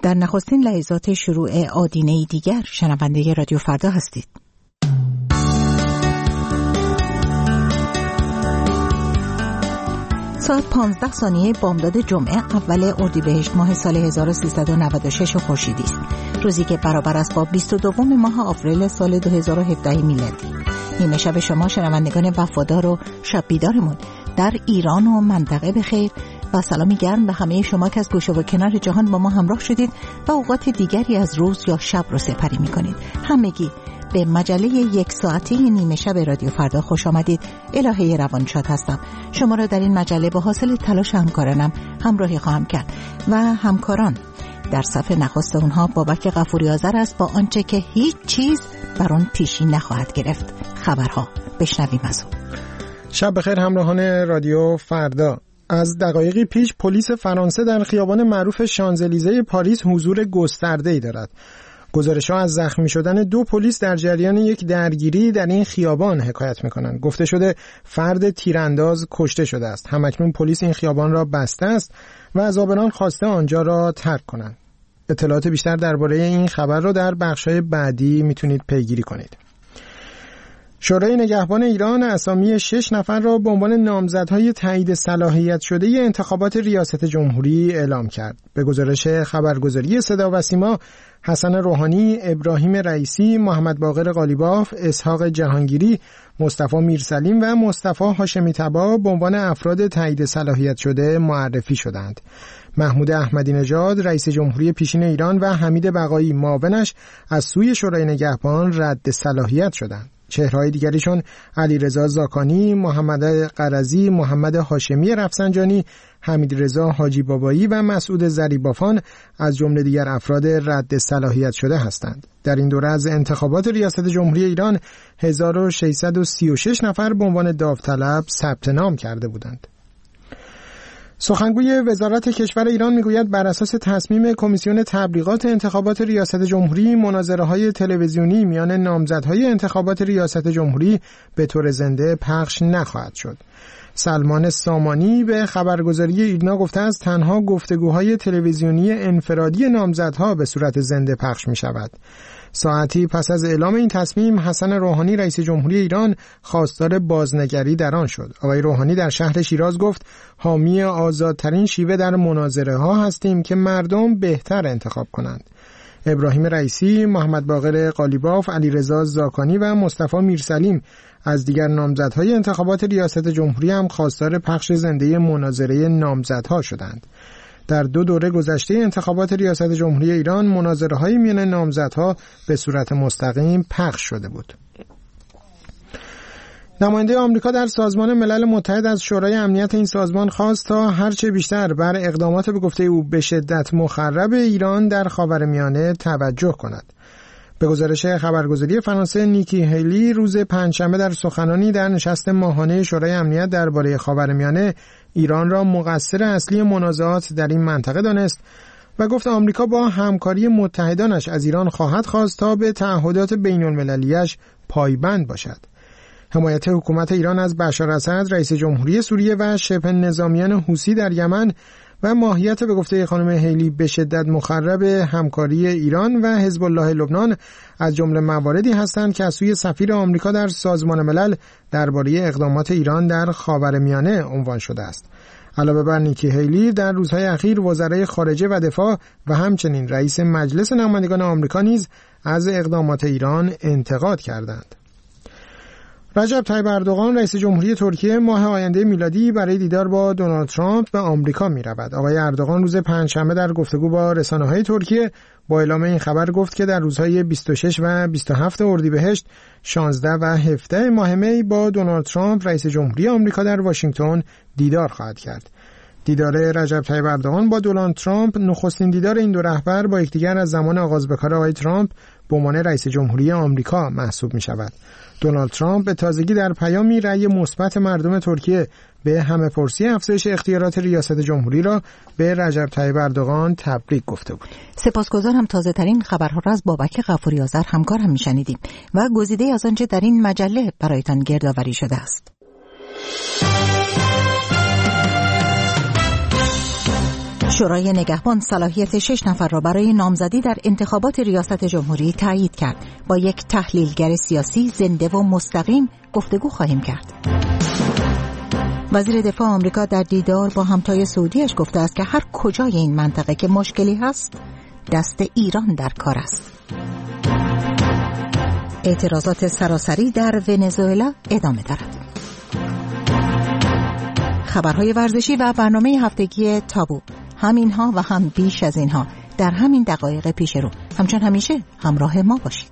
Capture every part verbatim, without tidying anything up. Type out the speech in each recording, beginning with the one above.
در نخستین لحظات شروع آدینه‌ای دیگر شنونده رادیو فردا هستید. ساعت پانزده ثانیه بامداد جمعه اول اردیبهشت ماه سال هزار و سیصد و نود و شش خورشیدی است. روزی که برابر است با بیست و دو ماه آوریل سال دو هزار و هفده میلادی. نیمه شب شما شنوندگان وفادار و شب بیدارمون در ایران و منطقه بخیر و سلامی گرم به همه شما که از گوشه و کنار جهان با ما همراه شدید و اوقات دیگری از روز یا شب رو سپری می‌کنید. همگی به مجله یک ساعته نیمه شب رادیو فردا خوش آمدید. الهه روانشاد هستم. شما را در این مجله با حاصل تلاش همکارانم همراهی خواهم کرد و همکاران در صفحه نخست اونها بابک غفوری آذر است با آنچه که هیچ چیز بر آن پیشی نخواهد گرفت. خبرها بشنویم از اون. شب بخیر همراهان رادیو فردا. از دقایقی پیش پلیس فرانسه در خیابان معروف شانزلیزه پاریس حضور گسترده‌ای دارد. گزارش‌ها از زخمی شدن دو پلیس در جریان یک درگیری در این خیابان حکایت می‌کنند. گفته شده فرد تیرانداز کشته شده است. همکنون پلیس این خیابان را بسته است و از عابران خواسته آنجا را ترک کنند. اطلاعات بیشتر درباره این خبر را در بخش‌های بعدی میتونید پیگیری کنید. شورای نگهبان ایران اسامی شش نفر را به عنوان نامزدهای تایید صلاحیت شده انتخابات ریاست جمهوری اعلام کرد. به گزارش خبرگزاری صدا و سیما، حسن روحانی، ابراهیم رئیسی، محمد باقر قالیباف، اسحاق جهانگیری، مصطفی میرسلیم و مصطفی هاشمی طبا به عنوان افراد تایید صلاحیت شده معرفی شدند. محمود احمدی نژاد رئیس جمهوری پیشین ایران و حمید بقایی معاونش از سوی شورای نگهبان رد صلاحیت شدند. چهره‌های دیگری چون علیرضا زاکانی، محمد قرضی، محمد هاشمی رفسنجانی، حمیدرضا حاجی بابایی و مسعود زریبافان از جمله دیگر افراد رد صلاحیت شده هستند. در این دوره از انتخابات ریاست جمهوری ایران هزار و ششصد و سی و شش نفر به عنوان داوطلب ثبت نام کرده بودند. سخنگوی وزارت کشور ایران میگوید بر اساس تصمیم کمیسیون تبلیغات انتخابات ریاست جمهوری مناظره‌های تلویزیونی میان نامزدهای انتخابات ریاست جمهوری به طور زنده پخش نخواهد شد. سلمان سامانی به خبرگزاری ایرنا گفته است تنها گفتگوهای تلویزیونی انفرادی نامزدها به صورت زنده پخش می شود. ساعتی پس از اعلام این تصمیم حسن روحانی رئیس جمهوری ایران خواستار بازنگری در آن شد. آقای روحانی در شهر شیراز گفت حامی آزادترین شیوه در مناظره ها هستیم که مردم بهتر انتخاب کنند. ابراهیم رئیسی، محمد باقر قالیباف، علیرضا زاکانی و مصطفی میرسلیم از دیگر نامزدهای انتخابات ریاست جمهوری هم خواستار پخش زنده مناظره نامزدها شدند. در دو دوره گذشته انتخابات ریاست جمهوری ایران مناظره‌های میان نامزدها به صورت مستقیم پخش شده بود. نماینده آمریکا در سازمان ملل متحد از شورای امنیت این سازمان خواست تا هرچه بیشتر بر اقدامات به گفته او به شدت مخرب ایران در خاورمیانه توجه کند. به گزارش خبرگزاری فرانسه، نیکی هیلی روز پنجشنبه در سخنانی در نشست ماهانه شورای امنیت درباره خاورمیانه ایران را مقصر اصلی منازعات در این منطقه دانست و گفت آمریکا با همکاری متحدانش از ایران خواهد خواست تا به تعهدات بین‌المللیش پایبند باشد. حمایت حکومت ایران از بشار اسد رئیس جمهوری سوریه و شبه نظامیان حوثی در یمن و ماهیت به گفته خانم هیلی به شدت مخرب همکاری ایران و حزب الله لبنان از جمله مواردی هستند که از سوی سفیر آمریکا در سازمان ملل درباره اقدامات ایران در خاورمیانه عنوان شده است. علاوه بر نیکی هیلی در روزهای اخیر وزرای خارجه و دفاع و همچنین رئیس مجلس نمایندگان آمریکا نیز از اقدامات ایران انتقاد کردند. رجب طیب اردوغان رئیس جمهوری ترکیه ماه آینده میلادی برای دیدار با دونالد ترامپ به آمریکا می‌رود. آقای اردوغان روز پنجشنبه در گفتگو با رسانه‌های ترکیه با اعلام این خبر گفت که در روزهای بیست و شش و بیست و هفت اردیبهشت، شانزده و هفده ماه می با دونالد ترامپ رئیس جمهوری آمریکا در واشنگتن دیدار خواهد کرد. دیدار رجب طیب اردوغان با دونالد ترامپ نخستین دیدار این دو رهبر با یکدیگر از زمان آغاز به کار آقای ترامپ به عنوان رئیس جمهوری آمریکا محسوب می‌شود. دونالد ترامپ به تازگی در پیامی رأی مثبت مردم ترکیه به همه‌پرسی افزایش اختیارات ریاست جمهوری را به رجب طیب اردوغان تبریک گفته بود. سپاسگزارم. تازه ترین خبرها را از بابک غفوری آذر همکارم میشنیدیم و گزیده از آنچه در این مجله برایتان گردآوری شده است. شورای نگهبان صلاحیت شش نفر را برای نامزدی در انتخابات ریاست جمهوری تایید کرد. با یک تحلیلگر سیاسی زنده و مستقیم گفتگو خواهیم کرد. وزیر دفاع آمریکا در دیدار با همتای سعودیش گفته است که هر کجای این منطقه که مشکلی هست، دست ایران در کار است. اعتراضات سراسری در ونزوئلا ادامه دارد. خبرهای ورزشی و برنامه هفتگی تابو، همینها و هم بیش از اینها در همین دقایق پیش رو. همچون همیشه همراه ما باشید.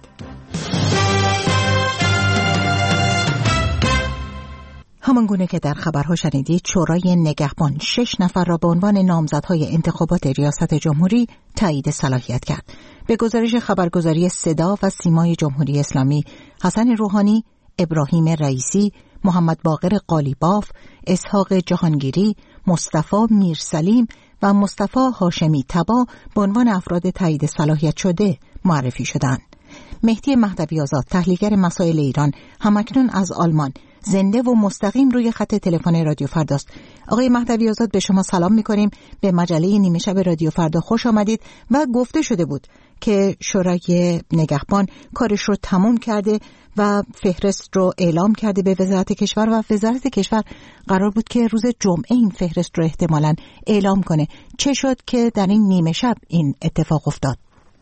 همان گونه که در خبرها شنیدید، شورای نگهبان شش نفر را به عنوان نامزدهای انتخابات ریاست جمهوری تایید صلاحیت کرد. به گزارش خبرگزاری صدا و سیمای جمهوری اسلامی، حسن روحانی، ابراهیم رئیسی، محمد باقر قالیباف، اسحاق جهانگیری، مصطفی میرسلیم و مصطفی هاشمی تبا به عنوان افراد تایید صلاحیت شده معرفی شدند. مهدی مهدوی آزاد، تحلیلگر مسائل ایران، همکنون از آلمان، زنده و مستقیم روی خط تلفن رادیو فرداست. آقای مهدوی آزاد، به شما سلام می‌کنیم. به مجله نیمه شب رادیو فردا خوش آمدید. و گفته شده بود که شورای نگهبان کارش رو تموم کرده و فهرست رو اعلام کرده به وزارت کشور و وزارت کشور قرار بود که روز جمعه این فهرست رو احتمالاً اعلام کنه. چه شد که در این نیمه شب این اتفاق افتاد؟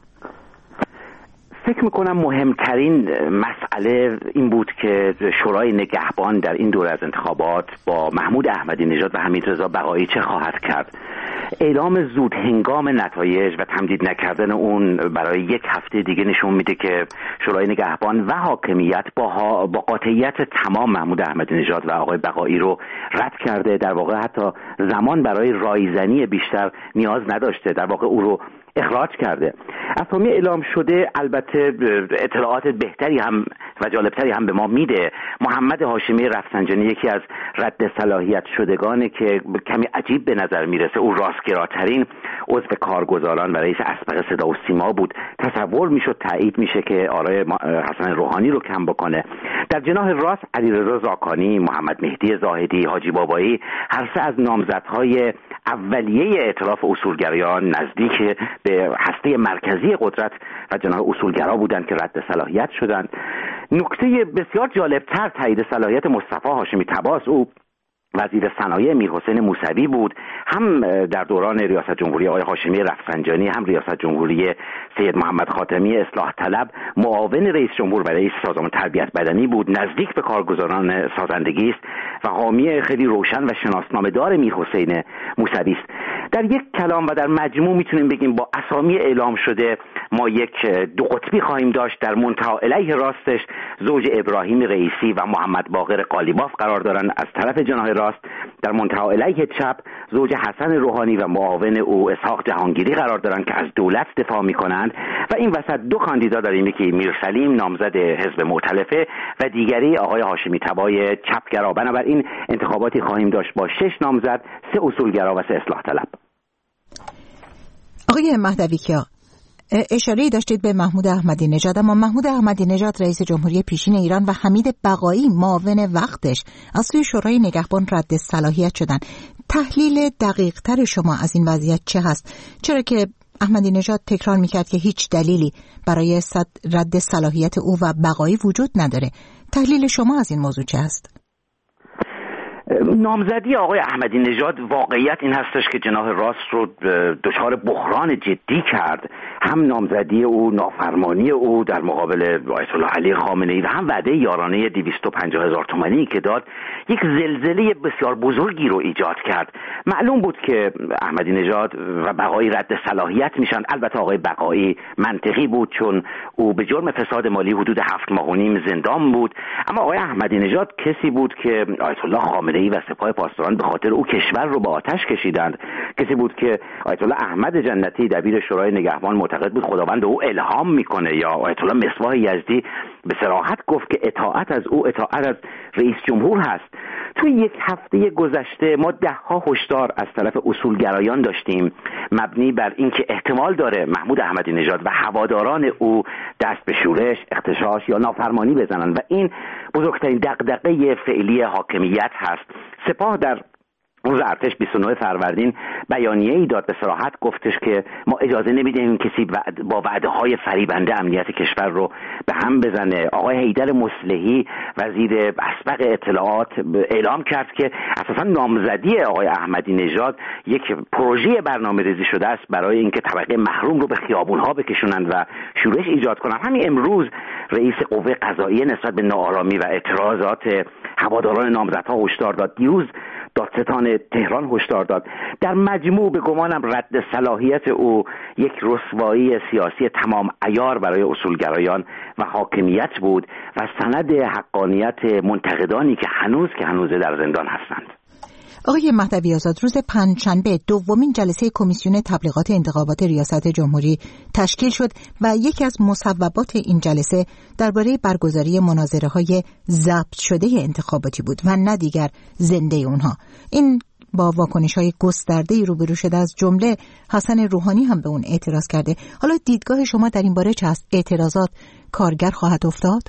فکر میکنم مهمترین مسئله این بود که شورای نگهبان در این دوره از انتخابات با محمود احمدی نژاد و حمیدرضا بقایی چه خواهد کرد. اعلام زود هنگام نتایج و تمدید نکردن اون برای یک هفته دیگه نشون میده که شورای نگهبان و حاکمیت با با قاطعیت تمام محمود احمدی نژاد و آقای بقایی رو رد کرده. در واقع حتی زمان برای رایزنی بیشتر نیاز نداشته، در واقع او رو اخراج کرده. اسامی اعلام شده البته اطلاعات بهتری هم و جالبتری هم به ما میده. محمد هاشمی رفسنجانی یکی از رد صلاحیت شدگانه که کمی عجیب به نظر میرسه. او راستگراترین عضو کارگزاران و رئیس اسبق صدا و سیما بود. تصور میشد تایید میشه که آرای حسن روحانی رو کم بکنه. در جناح راست علیرضا زاکانی، محمد مهدی زاهدی، حاجی بابایی، هر سه از نامزدهای اولیه ائتلاف اصولگرایان نزدیک به هسته مرکزی قدرت و جناح اصولگرا بودند که رد صلاحیت شدند. نکته بسیار جالبتر تایید صلاحیت مصطفی هاشمی تبا، او وزیر صنایع میرحسین موسوی بود. هم در دوران ریاست جمهوری آقای هاشمی رفسنجانی، هم ریاست جمهوری سید محمد خاتمی اصلاح طلب، معاون رئیس جمهور و رئیس سازمان تربیت بدنی بود. نزدیک به کارگزاران سازندگی است و حامی خیلی روشن و شناسنامه‌دار میرحسین موسوی است. در یک کلام و در مجموع میتونیم بگیم با اسامی اعلام شده ما یک دو قطبی خواهیم داشت. در منتهی علیه راستش زوج ابراهیم رئیسی و محمد باقر قالیباف قرار دارند از طرف جناح راست. در منتهی علیه چپ زوج حسن روحانی و معاون او اسحاق جهانگیری قرار دارند که از دولت دفاع میکنند و این وسط دو کاندیدا داریم، یکی میرسلیم نامزد حزب مؤتلفه و دیگری آقای هاشمی تبای چپگرا. بنابراین انتخاباتی خواهیم داشت با شش نامزد، سه اصولگرا و سه اصلاح طلب. آقای مهدوی کیا، اشاره داشتید به محمود احمدی نژاد، اما محمود احمدی نژاد رئیس جمهوری پیشین ایران و حمید بقایی معاون وقتش از سوی شورای نگهبان رد صلاحیت شدن. تحلیل دقیق تر شما از این وضعیت چه هست؟ چرا که احمدی نژاد تکرار میکرد که هیچ دلیلی برای رد صلاحیت او و بقایی وجود نداره. تحلیل شما از این موضوع چه هست؟ نامزدی آقای احمدی نژاد واقعیت این هستش که جناح راست رو دچار بحران جدی کرد. هم نامزدی او، نافرمانی او در مقابل آیت الله علی خامنه‌ای و هم وعده یارانه دویست و پنجاه هزار تومانی که داد یک زلزله بسیار بزرگی رو ایجاد کرد. معلوم بود که احمدی نژاد و بقایی رد صلاحیت میشن. البته آقای بقایی منطقی بود چون او به جرم فساد مالی حدود هفت ماه و نیم زندان بود، اما آقای احمدی نژاد کسی بود که آیت الله خامنه‌ای و سپاه پاسداران به خاطر او کشور رو به آتش کشیدند. کسی بود که آیت الله احمد جنتی دبیر شورای نگهبان معتقد بود خداوند به او الهام میکنه، یا آیت الله مصباح یزدی به صراحت گفت که اطاعت از او اطاعت از رئیس جمهور هست. توی یک هفته گذشته ما ده ها هشدار از طرف اصولگرایان داشتیم مبنی بر اینکه احتمال داره محمود احمدی نژاد و هواداران او دست به شورش، اغتشاش یا نافرمانی بزنن و این بزرگترین دغدغه فعلی حاکمیت هست. سپاه در روز ارتش بیست و نه فروردین بیانیه ای داد، به صراحت گفتش که ما اجازه نمیدیم کسی با وعده های فریبنده امنیت کشور رو به هم بزنه. آقای حیدر مصلحی وزیر اسبق اطلاعات اعلام کرد که اساسا نامزدی آقای احمدی نژاد یک پروژه برنامه‌ریزی شده است برای اینکه طبقه محروم رو به خیابون‌ها بکشونند و شورش ایجاد کنند. همین امروز رئیس قوه قضاییه نسبت به ناآرامی و اعتراضات هواداران نامزدها هشدار داد. دیروز دادستان تهران هشدار داد. در مجموع به گمانم رد صلاحیت او یک رسوایی سیاسی تمام عیار برای اصولگرایان و حاکمیت بود و سند حقانیت منتقدانی که هنوز که هنوز در زندان هستند. آقای مهدوی آزاد، روز پنجشنبه دومین جلسه کمیسیون تبلیغات انتخابات ریاست جمهوری تشکیل شد و یکی از مصوبات این جلسه درباره برگزاری مناظره‌های ضبط شده انتخاباتی بود و نه دیگر زنده اونها. این با واکنش‌های گسترده‌ای روبرو شده، از جمله حسن روحانی هم به اون اعتراض کرده. حالا دیدگاه شما در این باره چه است؟ اعتراضات کارگر خواهد افتاد؟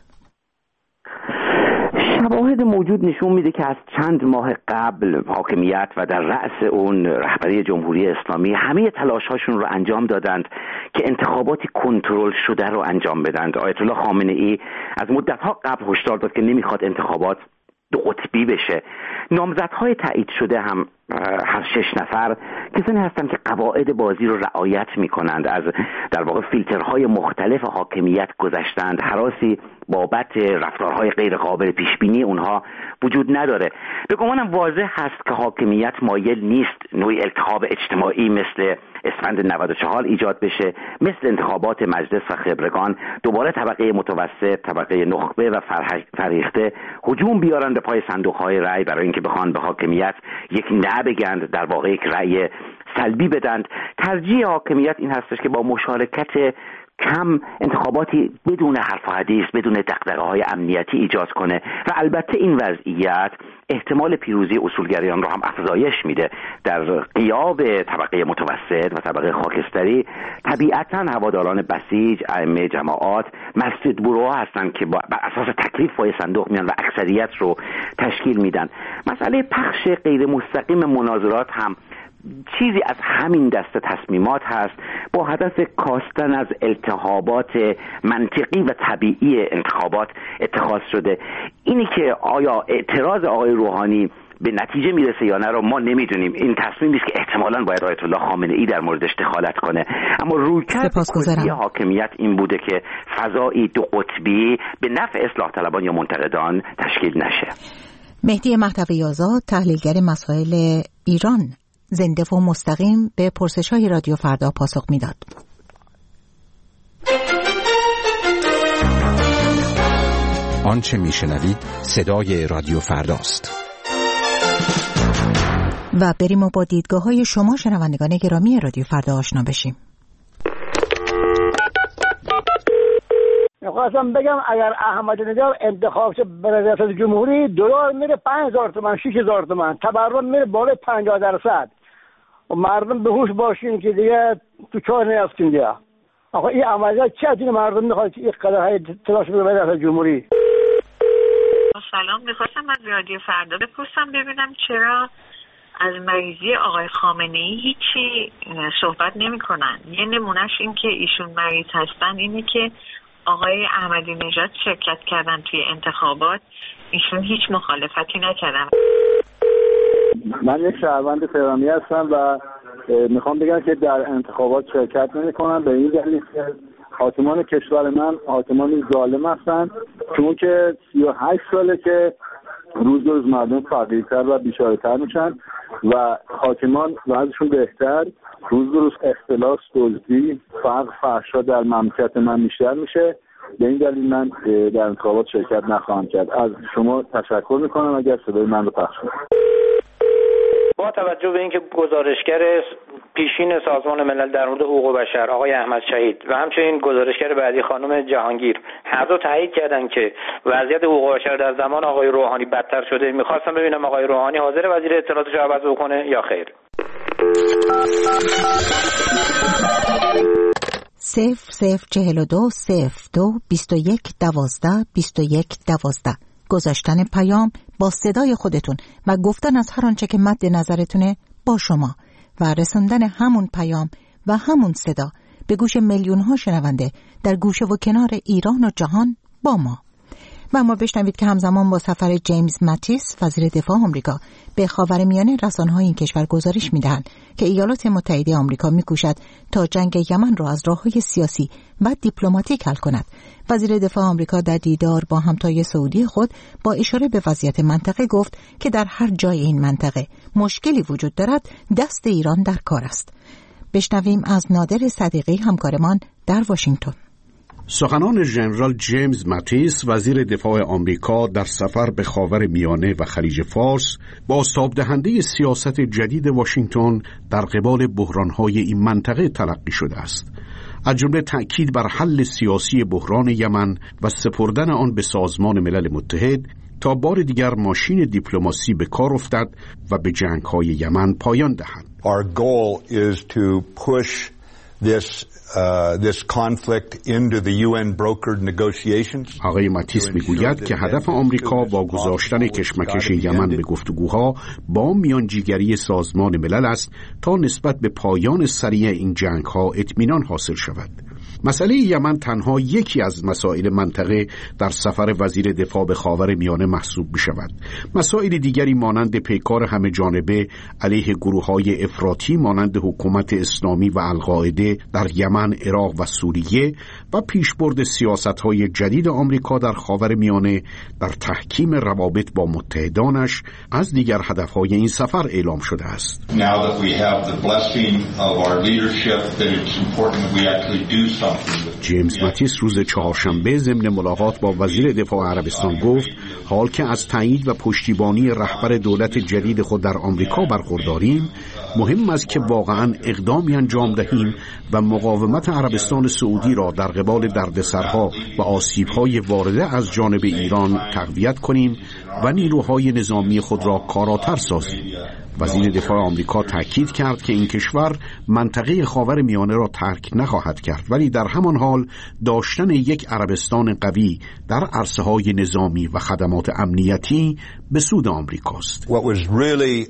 شواهد موجود نشون میده که از چند ماه قبل حاکمیت و در رأس اون رهبری جمهوری اسلامی همه تلاش‌هاشون رو انجام دادند که انتخاباتی کنترل شده رو انجام بدند. آیت الله خامنه ای از مدت‌ها قبل هشدار داد که نمیخواد انتخابات دو قطبی بشه. نامزدهای تایید شده هم هر شش نفر کسانی هستند که قواعد بازی رو رعایت می‌کنند، از در واقع فیلترهای مختلف حاکمیت گذشتند، هراسی بابت رفتارهای غیر قابل پیش بینی اونها وجود نداره. به گمانم واضح هست که حاکمیت مایل نیست نوعی التهاب اجتماعی مثل اسفند نود و چهار ایجاد بشه، مثل انتخابات مجلس و خبرگان دوباره طبقه متوسط، طبقه نخبه و فریخته هجوم بیارن به پای صندوق‌های رأی برای اینکه بخوان به حاکمیت یک نه بگند، در واقع یک رأی سلبی بدند. ترجیح حاکمیت این هستش که با مشارکت کم انتخاباتی بدون حرف و حدیث، بدون دغدغه‌های امنیتی ایجاد کنه و البته این وضعیت احتمال پیروزی اصولگرایان رو هم افزایش میده. در غیاب طبقه متوسط و طبقه خاکستری طبیعتاً هواداران بسیج، ائمه جماعات، مسجد بروها هستند که بر اساس تکلیف پای صندوق میان و اکثریت رو تشکیل میدن. مسئله پخش غیر مستقیم مناظرات هم چیزی از همین دسته تصمیمات هست با هدف کاستن از التهابات منطقی و طبیعی انتخابات اتخاذ شده. اینی که آیا اعتراض آقای روحانی به نتیجه میرسه یا نه رو ما نمیدونیم. این تصمیمی است که احتمالاً باید آیت الله خامنه ای در موردش دخالت کنه، اما رویکرد کلی حاکمیت این بوده که فضایی دو قطبی به نفع اصلاح طلبان یا منتقدان تشکیل نشه. مهدی مهدوی آزاد، تحلیلگر مسائل ایران، زنده و مستقیم به پرسش‌های رادیو فردا پاسخ میداد. آنچه میشنوید صدای رادیو فرداست. و بریم و با دیدگاه‌های شما شنوندگان گرامی رادیو فردا آشنا بشیم. می‌خواستم بگم اگر احمدی نژاد انتخاب شه به ریاست جمهوری، دلار میره پنج هزار تومان، شش هزار تومان، تورم میره بالای پنجاه درصد. و مردم به هوش باشین که دیگه تو چاه نیفتین دیگه. آخه این عملیات چه ادین مردم میخواد این قضاهای تلاش بده به ریاست جمهوری. سلام، میخواستم از رادیو فردا بپرسم ببینم چرا از مریضی آقای خامنه ای هیچی صحبت نمی کنن. یه نمونهش این که ایشون مریض هستن اینه که آقای احمدی نژاد شرکت کردن توی انتخابات، ایشون هیچ مخالفتی نکردن. من یک شهروند تهرانی هستم و میخوام بگم که در انتخابات شرکت نمی کنم به این دلیل که حاکمان کشور من حاکمان ظالم هستن، چون که سی و هشت ساله که روز روز مردم فقیرتر و بیچاره‌تر میشن و حاکمان وضعشون بهتر، روز روز اختلاس، دزدی، فقر، فحشا در مملکت من بیشتر میشه. به این دلیل من در انتخابات شرکت نخواهم کرد. از شما تشکر میکنم اگر صدای من رو پخش کنید. با توجه به اینکه گزارشگر پیشین سازمان ملل در مورد حقوق بشر آقای احمد شهید و همچنین گزارشگر بعدی خانم جهانگیر هر دو تایید کردن که وضعیت حقوق بشر در زمان آقای روحانی بدتر شده، میخواستم ببینم آقای روحانی حاضر وزیر اطلاعاتش رو عوض بکنه یا خیر. صفر صفر چهل و دو صفر دو بیست و یک دوازده بیست و یک دوازده. گذاشتن پیام با صدای خودتون و گفتن از هر آنچه که مد نظرتونه با شما و رسوندن همون پیام و همون صدا به گوش میلیون ها شنونده در گوشه و کنار ایران و جهان با ما. و اما بشنوید که همزمان با سفر جیمز ماتیس وزیر دفاع آمریکا به خاورمیانه رسانه‌های این کشور گزارش می‌دهند که ایالات متحده آمریکا می‌کوشد تا جنگ یمن را از راه‌های سیاسی و دیپلماتیک حل کند. وزیر دفاع آمریکا در دیدار با همتای سعودی خود با اشاره به وضعیت منطقه گفت که در هر جای این منطقه مشکلی وجود دارد دست ایران در کار است. بشنویم از نادر صدیقی همکارمان در واشنگتن. سخنان ژنرال جیمز ماتیس وزیر دفاع آمریکا در سفر به خاورمیانه و خلیج فارس بازتاب دهنده سیاست جدید واشنگتن در قبال بحران‌های این منطقه تلقی شده است. از جمله تأکید بر حل سیاسی بحران یمن و سپردن آن به سازمان ملل متحد تا بار دیگر ماشین دیپلماسی به کار افتد و به جنگ‌های یمن پایان دهد. Our goal is to push this Uh, this conflict into the U N brokered negotiations. آقای ماتیس میگوید که هدف آمریکا با گذاشتن کشمکش یمن به گفتگوها با میانجیگری سازمان ملل است تا نسبت به پایان سریع این جنگ‌ها اطمینان حاصل شود. مسئله یمن تنها یکی از مسائل منطقه در سفر وزیر دفاع به خاورمیانه محسوب می شود. مسائل دیگری مانند پیکار همه جانبه علیه گروه‌های افراطی مانند حکومت اسلامی و القاعده در یمن، عراق و سوریه و پیشبرد سیاست‌های جدید آمریکا در خاورمیانه در تحکیم روابط با متحدانش از دیگر هدف‌های این سفر اعلام شده است. Now that we have the blessing of our leadership, that it's important we actually do something. جیمز ماتیس روز چهارشنبه ضمن ملاقات با وزیر دفاع عربستان گفت حال که از تایید و پشتیبانی رهبر دولت جدید خود در آمریکا برخورداریم، مهم است که واقعاً اقدامی انجام دهیم و مقاومت عربستان سعودی را در قبال دردسرها و آسیب‌های وارده از جانب ایران تقویت کنیم و نیروهای نظامی خود را کارآتر سازیم. وزیر دفاع آمریکا تاکید کرد که این کشور منطقه خاورمیانه را ترک نخواهد کرد، ولی در همان حال داشتن یک عربستان قوی در عرصه‌های نظامی و خدمات امنیتی به سود آمریکاست. Really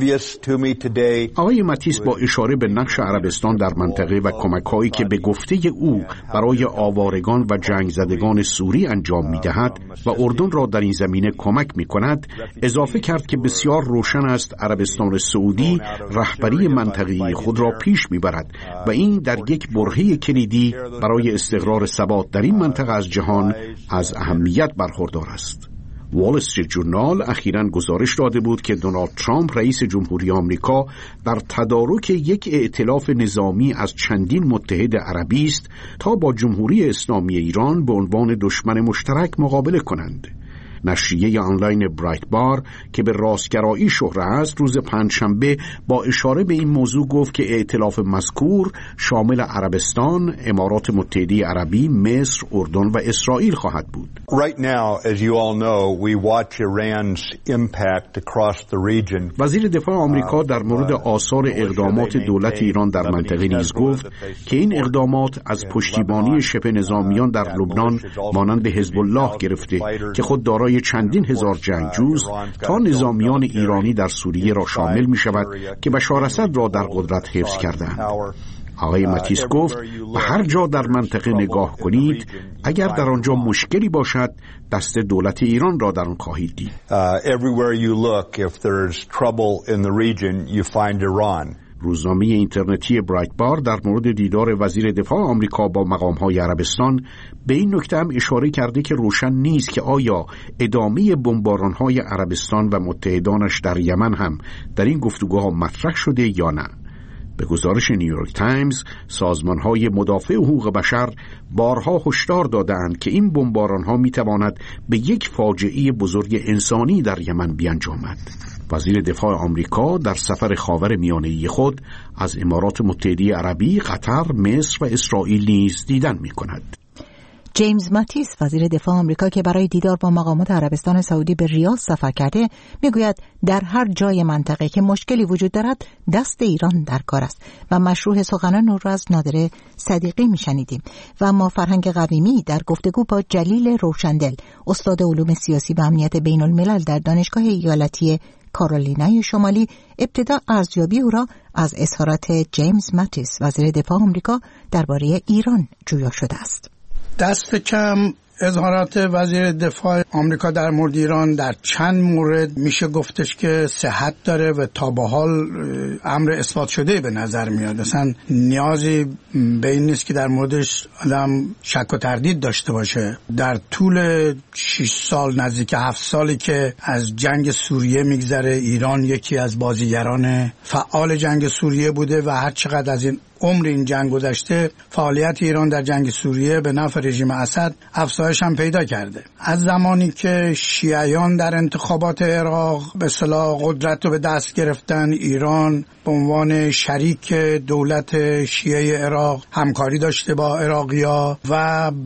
آقای ماتیس با اشاره به نقش عربستان در منطقه و کمک‌هایی که به گفته او برای آوارگان و جنگ زدگان سوری انجام می‌دهد و اردن را در این زمینه کمک می‌کند، اضافه کرد که بسیار روشن است عربستان سعودی رهبری منطقه‌ای خود را پیش می‌برد و این در یک برهه کلیدی برای استقرار ثبات در این منطقه از جهان از اهمیت برخوردار است. وال استریت جورنال اخیراً گزارش داده بود که دونالد ترامپ رئیس جمهوری آمریکا در تدارک یک ائتلاف نظامی از چندین متحد عربی است تا با جمهوری اسلامی ایران به عنوان دشمن مشترک مقابله کنند. نشریه آنلاین برایت بار که به راستگرایی شهره است روز پنجشنبه با اشاره به این موضوع گفت که ائتلاف مذکور شامل عربستان، امارات متحده عربی، مصر، اردن و اسرائیل خواهد بود. Right now, as you all know, we watch Iran's impact across the region. وزیر دفاع آمریکا در مورد آثار اقدامات دولت ایران در منطقه نیز گفت که این اقدامات از پشتیبانی شبه نظامیان در لبنان مانند حزب الله گرفته که خود دارای چندین هزار جنگجوست تا نظامیان ایرانی در سوریه را شامل می شود که بشار اسد را در قدرت حفظ کردند. آقای ماتیس گفت به هر جا در منطقه نگاه کنید، اگر در آنجا مشکلی باشد دست دولت ایران را در آن خواهید دید. روزنامه اینترنتی برایت بار در مورد دیدار وزیر دفاع آمریکا با مقام‌های عربستان به این نکته هم اشاره کرده که روشن نیست که آیا ادامه بمباران‌های عربستان و متحدانش در یمن هم در این گفتگوها مطرح شده یا نه. به گزارش نیویورک تایمز، سازمان‌های مدافع حقوق بشر بارها هشدار داده‌اند که این بمباران‌ها می‌تواند به یک فاجعه بزرگ انسانی در یمن بیانجامد. وزیر دفاع آمریکا در سفر خاورمیانه خود از امارات متحده عربی، قطر، مصر و اسرائیل نیز دیدن می‌کند. جیمز ماتیس وزیر دفاع آمریکا که برای دیدار با مقامات عربستان سعودی به ریاض سفر کرده میگوید در هر جای منطقه که مشکلی وجود دارد دست ایران در کار است و مشروع سخنان او را از نادره صدیقی میشنیدیم. و ما فرهنگ قویمی در گفتگو با جلیل روشندل استاد علوم سیاسی و امنیت بین الملل در دانشگاه ایالتی کارولینای شمالی ابتدا ارزیابی او را از اظهارات جیمز ماتیس وزیر دفاع آمریکا درباره ایران جویا شده است. دست کم اظهارات وزیر دفاع آمریکا در مورد ایران در چند مورد میشه گفتش که صحت داره و تا به حال امر اثبات شده به نظر میاد. اصلا نیازی به این نیست که در موردش آدم شک و تردید داشته باشه. در طول شش سال نزدیک هفت سالی که از جنگ سوریه میگذره، ایران یکی از بازیگران فعال جنگ سوریه بوده و هر چقدر از این عمر این جنگ گذشته فعالیت ایران در جنگ سوریه به نفع رژیم اسد افزایش هم پیدا کرده. از زمانی که شیعیان در انتخابات عراق به اصطلاح قدرت رو به دست گرفتن، ایران به عنوان شریک دولت شیعه عراق همکاری داشته با عراقی‌ها و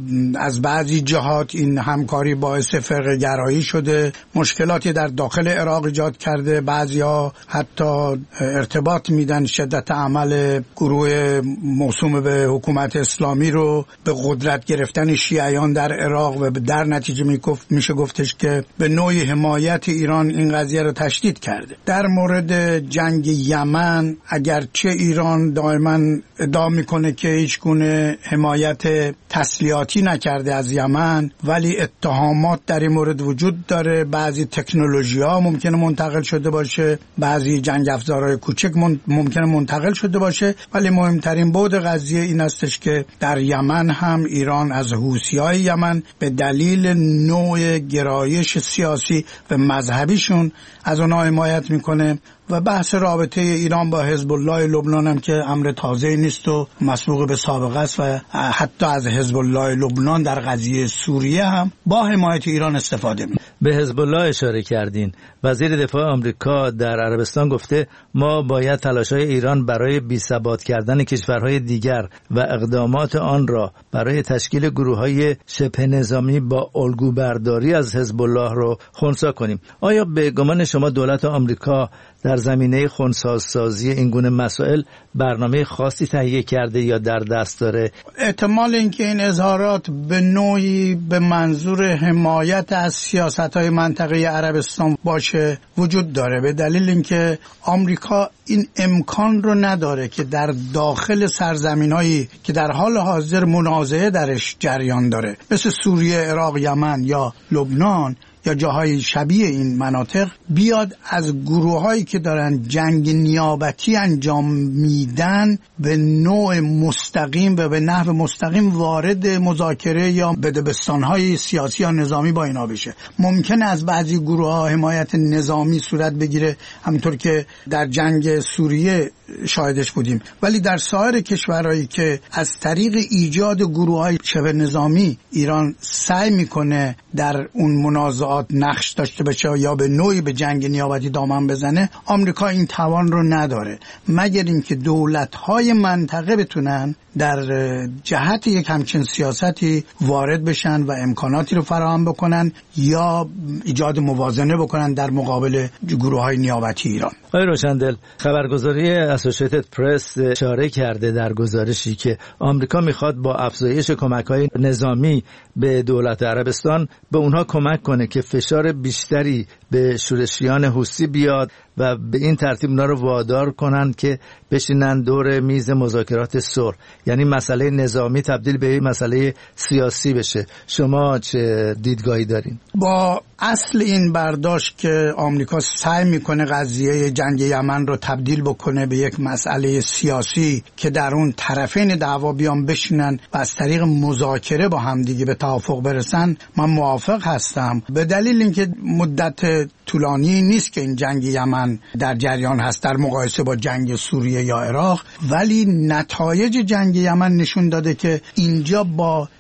از بعضی جهات این همکاری باعث فرقه گرایی شده، مشکلاتی در داخل عراق ایجاد کرده. بعضی‌ها حتی ارتباط میدن شدت عمل گروه موسوم به حکومت اسلامی رو به قدرت گرفتن شیعیان در عراق و در نتیجه میشه گفتش که به نوعی حمایت ایران این قضیه رو تشدید کرده. در مورد جنگ یمن اگرچه ایران دائما ادعا میکنه که هیچ گونه حمایت تسلیحاتی نکرده از یمن، ولی اتهامات در این مورد وجود داره. بعضی تکنولوژی ها ممکنه منتقل شده باشه، بعضی جنگ افزارهای کوچک ممکنه منتقل شده باشه، ولی مهمترین بود قضیه این استش که در یمن هم ایران از حوثی‌های یمن به دلیل نوع گرایش سیاسی و مذهبیشون از اونها حمایت میکنه. و بحث رابطه ایران با حزب الله لبنان هم که امر تازه نیست و مسبوق به سابقه است و حتی از حزب الله لبنان در قضیه سوریه هم با حمایت ایران استفاده می. به حزب الله اشاره کردین. وزیر دفاع آمریکا در عربستان گفته ما باید تلاش‌های ایران برای بی‌ثبات کردن کشورهای دیگر و اقدامات آن را برای تشکیل گروه‌های شبه نظامی با الگو برداری از حزب الله رو خنثی کنیم. آیا به گمان شما دولت آمریکا در زمینه خنثی‌سازی این گونه مسائل برنامه خاصی تهیه کرده یا در دست داره؟ احتمال اینکه این اظهارات به نوعی به منظور حمایت از سیاست‌های منطقه عربستان باشه وجود داره، به دلیل اینکه آمریکا این امکان رو نداره که در داخل سرزمین‌هایی که در حال حاضر منازعه درش جریان داره مثل سوریه، عراق، یمن یا لبنان یا جاهای شبیه این مناطق بیاد از گروه‌هایی که دارن جنگ نیابتی انجام میدن به نوع مستقیم و به نحو مستقیم وارد مذاکره یا بدبستان‌های سیاسی یا نظامی با اینا بشه. ممکنه از بعضی گروه‌ها حمایت نظامی صورت بگیره، همونطور که در جنگ سوریه شاهدش بودیم، ولی در سایر کشورهایی که از طریق ایجاد گروه‌های شبه نظامی ایران سعی میکنه در اون منازعات نقش داشته باشه یا به نوعی به جنگ نیابتی دامن بزنه، آمریکا این توان رو نداره، مگر اینکه دولت‌های منطقه بتونن در جهت یک همچین سیاستی وارد بشن و امکاناتی رو فراهم بکنن یا ایجاد موازنه بکنن در مقابل گروه‌های نیابتی ایران. آقای روشندل، خبرگزاری اسوسییتد پرس اشاره کرده در گزارشی که آمریکا میخواد با افزایش کمک‌های نظامی به دولت عربستان به اونها کمک کنه که فشار بیشتری به شورشیان حوثی بیاد و به این ترتیب اونا رو وادار کنن که بشینن دور میز مذاکرات صلح، یعنی مسئله نظامی تبدیل به مسئله سیاسی بشه. شما چه دیدگاهی دارین؟ با اصل این برداشت که آمریکا سعی میکنه قضیه جنگ یمن رو تبدیل بکنه به یک مسئله سیاسی که در اون طرفین دعوا بیان بشینن و از طریق مذاکره با همدیگه به توافق برسن، من موافق هستم، به دلیل اینکه مدت طولانی نیست که این جنگ یمن در جریان هست در مقایسه با جنگ سوریه یا عراق، ولی نتایج جنگ یمن نشون داده که اینجا با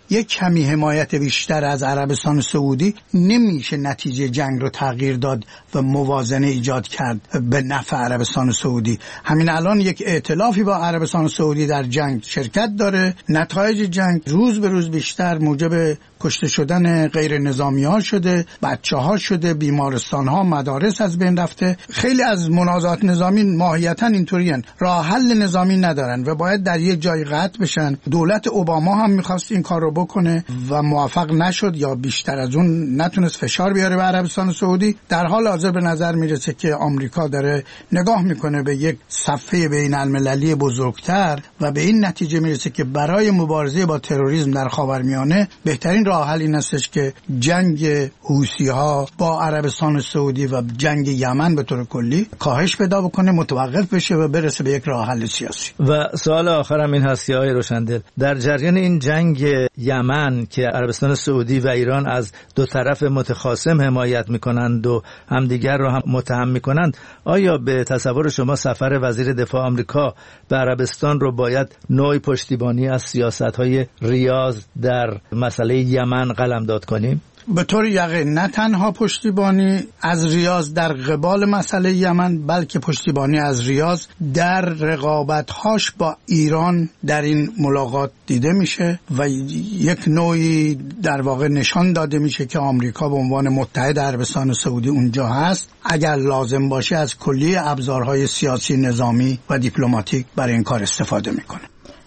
یک کمی حمایت بیشتر از عربستان سعودی نمیشه نتیجه جنگ رو تغییر داد و موازنه ایجاد کرد به نفع عربستان سعودی. همین الان یک ائتلافی با عربستان سعودی در جنگ شرکت داره. نتایج جنگ روز به روز بیشتر موجب کشته شدن غیر نظامی ها شده، بچه ها شده، بیمارستان ها، مدارس از بین رفته. خیلی از منازعات نظامی ماهیتاً اینطورین، راه حل نظامی ندارن و باید در یک جای قطع بشن. دولت اوباما هم میخواست این کار رو بکنه و موفق نشد یا بیشتر از اون نتونست فشار بیاره به عربستان سعودی. در حال حاضر به نظر میرسه که آمریکا داره نگاه میکنه به یک صفحه بین المللی بزرگتر و به این نتیجه میرسه که برای مبارزه با تروریسم در خاورمیانه بهترین راه حل این استش که جنگ حوثی‌ها با عربستان سعودی و جنگ یمن به طور کلی کاهش پیدا بکنه، متوقف بشه و برسه به یک راه حل سیاسی. و سوال آخرم این هست که آقای روشندل، در جریان این جنگ یمن که عربستان سعودی و ایران از دو طرف متخاصم حمایت میکنند و همدیگر رو هم متهم میکنند، آیا به تصور شما سفر وزیر دفاع آمریکا به عربستان رو باید نوعی پشتیبانی از سیاست‌های ریاض در مسئله یمن قلمداد کنیم؟ به طور یقین نه تنها پشتیبانی از ریاض در قبال مسئله یمن، بلکه پشتیبانی از ریاض در رقابت‌هاش با ایران در این ملاقات دیده میشه و یک نوعی در واقع نشان داده میشه که آمریکا به عنوان متحد عربستان سعودی اونجا هست، اگر لازم باشه از کلیه ابزارهای سیاسی، نظامی و دیپلماتیک برای این کار استفاده میکنه.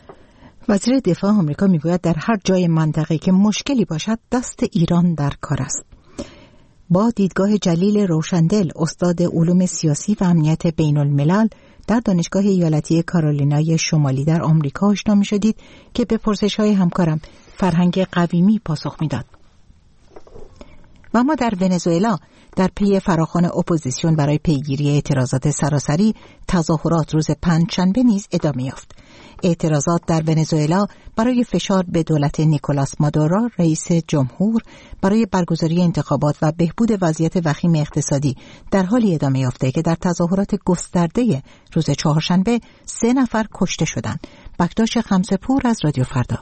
وزیر دفاع آمریکا میگوید در هر جای منطقه که مشکلی باشد دست ایران در کار است. با دیدگاه جلیل روشندل، استاد علوم سیاسی و امنیت بین الملل در دانشگاه ایالتی کارولینای شمالی در آمریکا آشنا می‌شدید که به پرسش‌های همکارم فرهنگ قویمی پاسخ میداد. و اما در ونزوئلا در پی فراخوان اپوزیسیون برای پیگیری اعتراضات سراسری، تظاهرات روز پنجشنبه نیز ادامه یافت. اعتراضات در ونزوئلا برای فشار به دولت نیکولاس مادورو رئیس جمهور برای برگزاری انتخابات و بهبود وضعیت وخیم اقتصادی در حالی ادامه یافته که در تظاهرات گسترده روز چهارشنبه سه نفر کشته شدند. بکتاش خمسه‌پور از رادیو فردا.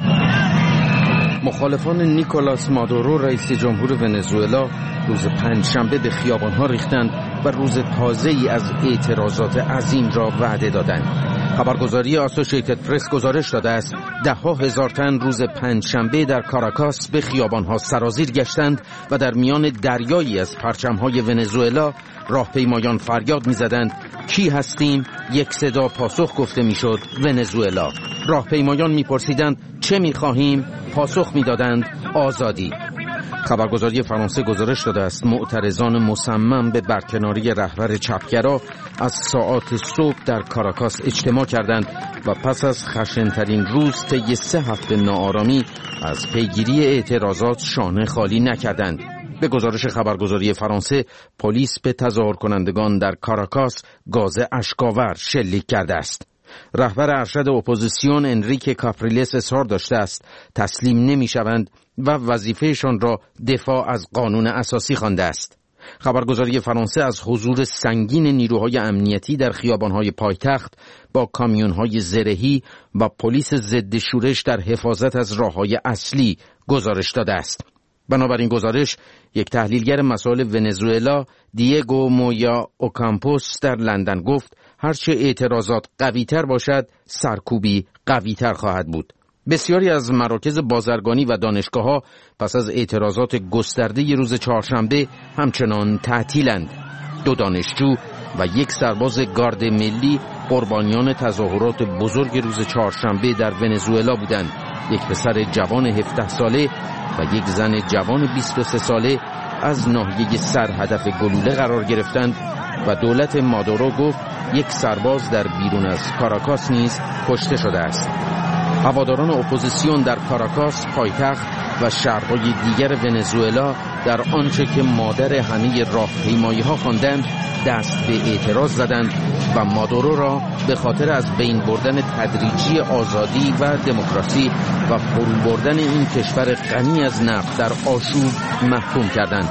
مخالفان نیکولاس مادورو رئیس جمهور ونزوئلا روز پنجشنبه به خیابان‌ها ریختند و روز تازه‌ای از اعتراضات عظیم را وعده دادند. خبرگزاری آسوشیتد پرس گزارش داده است ده‌ها هزار تن روز پنجشنبه در کاراکاس به خیابان‌ها سرازیر گشتند و در میان دریایی از پرچم‌های ونزوئلا راهپیمایان فریاد می‌زدند کی هستیم؟ یک صدا پاسخ گفته می‌شد ونزوئلا. راهپیمایان می‌پرسیدند چه می‌خواهیم؟ پاسخ می‌دادند آزادی. خبرگزاری فرانسه گزارش داده است معترضان مصمم به برکناری رهبر چپگرا از ساعات صبح در کاراکاس اجتماع کردند و پس از خشن‌ترین روز طی سه هفته ناآرامی از پیگیری اعتراضات شانه خالی نکردند. به گزارش خبرگزاری فرانسه، پلیس به تظاهر کنندگان در کاراکاس گاز اشک‌آور شلیک کرده است. رهبر ارشد اپوزیسیون انریکه کاپریلس اصرار داشته است تسلیم نمی‌شوند و وظیفهشان را دفاع از قانون اساسی خوانده است. خبرگزاری فرانسه از حضور سنگین نیروهای امنیتی در خیابان‌های پایتخت با کامیون‌های زرهی و پلیس ضد شورش در حفاظت از راه‌های اصلی گزارش داده است. بنابراین گزارش، یک تحلیلگر مسائل ونزوئلا دیگو مویا اوکامپوس در لندن گفت هرچه اعتراضات قوی‌تر باشد، سرکوبی قوی‌تر خواهد بود. بسیاری از مراکز بازرگانی و دانشگاه‌ها پس از اعتراضات گسترده روز چهارشنبه همچنان تعطیلند. دو دانشجو و یک سرباز گارد ملی قربانیان تظاهرات بزرگ روز چهارشنبه در ونزوئلا بودند. یک پسر جوان هفده ساله و یک زن جوان بیست و سه ساله از ناحیه سر هدف گلوله قرار گرفتند و دولت مادورو گفت یک سرباز در بیرون از کاراکاس نیز کشته شده است. هواداران اپوزیسیون در کاراکاس، پایتخت و شهرهای دیگر ونزوئلا در آنچه که مادر همه راهپیمایی‌ها خواندند دست به اعتراض زدند و مادورو را به خاطر از بین بردن تدریجی آزادی و دموکراسی و فرو بردن این کشور غنی از نفت در آشوب محکوم کردند.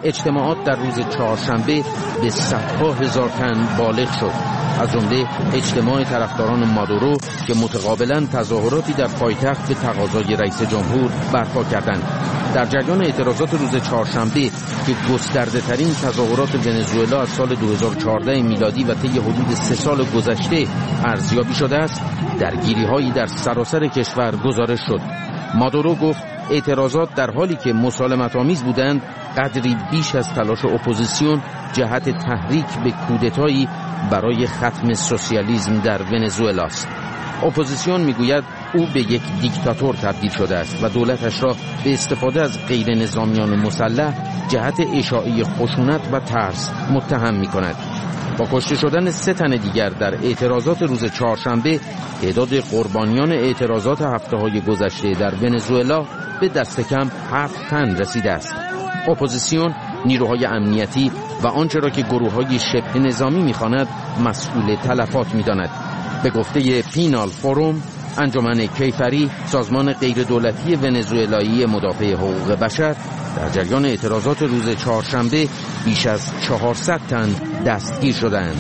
اجتماعات در روز چهارشنبه به صدها هزار تن بالغ شد، از جمله اجتماع طرفداران مادورو که متقابلا تظاهراتی در پایتخت به تقاضای رئیس جمهور برپا کردند. در جریان اعتراضات روز چهارشنبه که گسترده ترین تظاهرات ونزوئلا از سال دو هزار و چهارده میلادی و طی حدود سه سال گذشته ارزیابی شده است، درگیری‌هایی در سراسر کشور گزارش شد. مادورو گفت اعتراضات در حالی که مسالمت‌آمیز بودند، قدری بیش از تلاش اپوزیسیون جهت تحریک به کودتایی برای ختم سوسیالیسم در ونزوئلا است. اپوزیسیون میگوید او به یک دیکتاتور تبدیل شده است و دولتش را به استفاده از غیر نظامیان مسلح جهت اشاعه خشونت و ترس متهم می‌کند. با کشته شدن سه تن دیگر در اعتراضات روز چهارشنبه، تعداد قربانیان اعتراضات هفته‌های گذشته در ونزوئلا به دست کم هفت تن رسیده است. اپوزیسیون نیروهای امنیتی و آنچه را که گروه‌های شبه نظامی می‌خواند مسئول تلفات می‌داند. به گفته پینال فوروم، انجمن کیفری، سازمان غیر دولتی ونزوئلایی مدافع حقوق بشر، در جریان اعتراضات روز چهارشنبه بیش از چهارصد تن دستگیر شدند.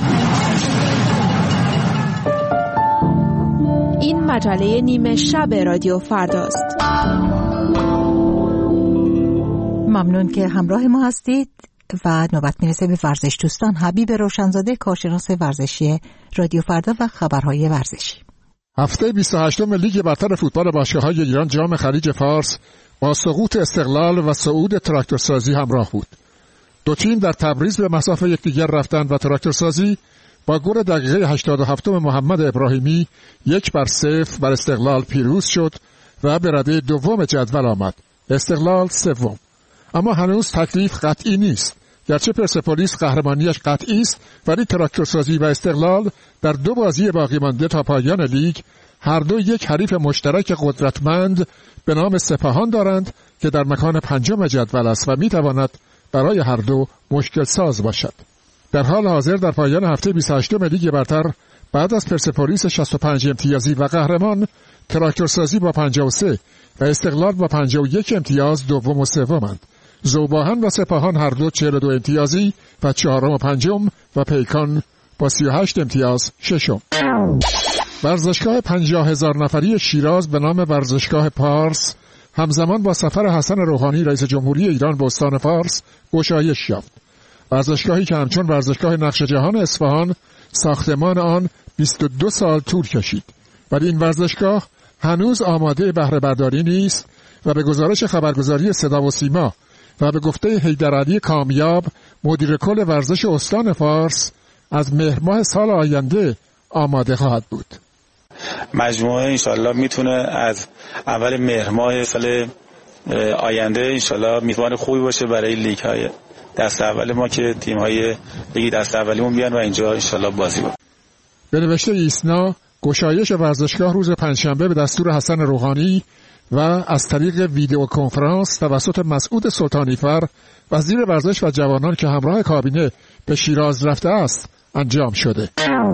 این مجله نیمه شب رادیو فرداست. ممنون که همراه ما هستید و نوبت میرسه به ورزش دوستان. حبیب روشنزاده، کارشناس ورزشی رادیو فردا و خبرهای ورزشی. هفته بیست و هشتم لیگ برتر فوتبال باشگاه‌های ایران جام خلیج فارس با سقوط استقلال و صعود تراکتورسازی همراه بود. دو تیم در تبریز به مسافه یکدیگر رفتند و تراکتورسازی با گل دقیقه هشتاد و هفت محمد ابراهیمی یک بر صفر بر استقلال پیروز شد و به رده دوم جدول آمد. استقلال سوم. اما هنوز تکلیف قطعی نیست. گرچه پرسپولیس قهرمانیش قطعی است، ولی تراکتورسازی و استقلال در دو بازی باقی مانده تا پایان لیگ هر دو یک حریف مشترک قدرتمند به نام سپاهان دارند که در مکان پنجم جدول است و میتواند برای هر دو مشکل ساز باشد. در حال حاضر در پایان هفته بیست و هشتم لیگ برتر بعد از پرسپولیس شصت و پنج امتیازی و قهرمان، تراکتورسازی با پنجاه و سه و استقلال با پنجاه و یک امتیاز دوم و سومند. ذوباهن و سپاهان هر دو چهل و دو امتیازی و چهارم و پنجم و پیکان با سی و هشت امتیاز ششم. ورزشگاه پنجاه هزار نفری شیراز به نام ورزشگاه پارس همزمان با سفر حسن روحانی رئیس جمهوری ایران به استان فارس گشایش یافت. ورزشگاهی که همچون ورزشگاه نقش جهان اصفهان ساختمان آن بیست و دو سال طول کشید، ولی این ورزشگاه هنوز آماده بهره برداری نیست و به گزارش خبرگزاری صدا و سیما و به گفته حیدرعلی کامیاب مدیر کل ورزش استان فارس از مهر ماه سال آینده آماده خواهد بود. مجموعه انشالله میتونه از اول مهر ماه سال آینده انشالله میزبان خوبی باشه برای لیگ های دست اول ما که تیم های لیگ دست اولیمون بیان و اینجا انشالله بازی کنن. به نوشته ایسنا، گشایش ورزشگاه روز پنجشنبه به دستور حسن روحانی و از طریق ویدیو کنفرانس توسط مسعود سلطانیفر وزیر ورزش و جوانان که همراه کابینه به شیراز رفته است انجام شده.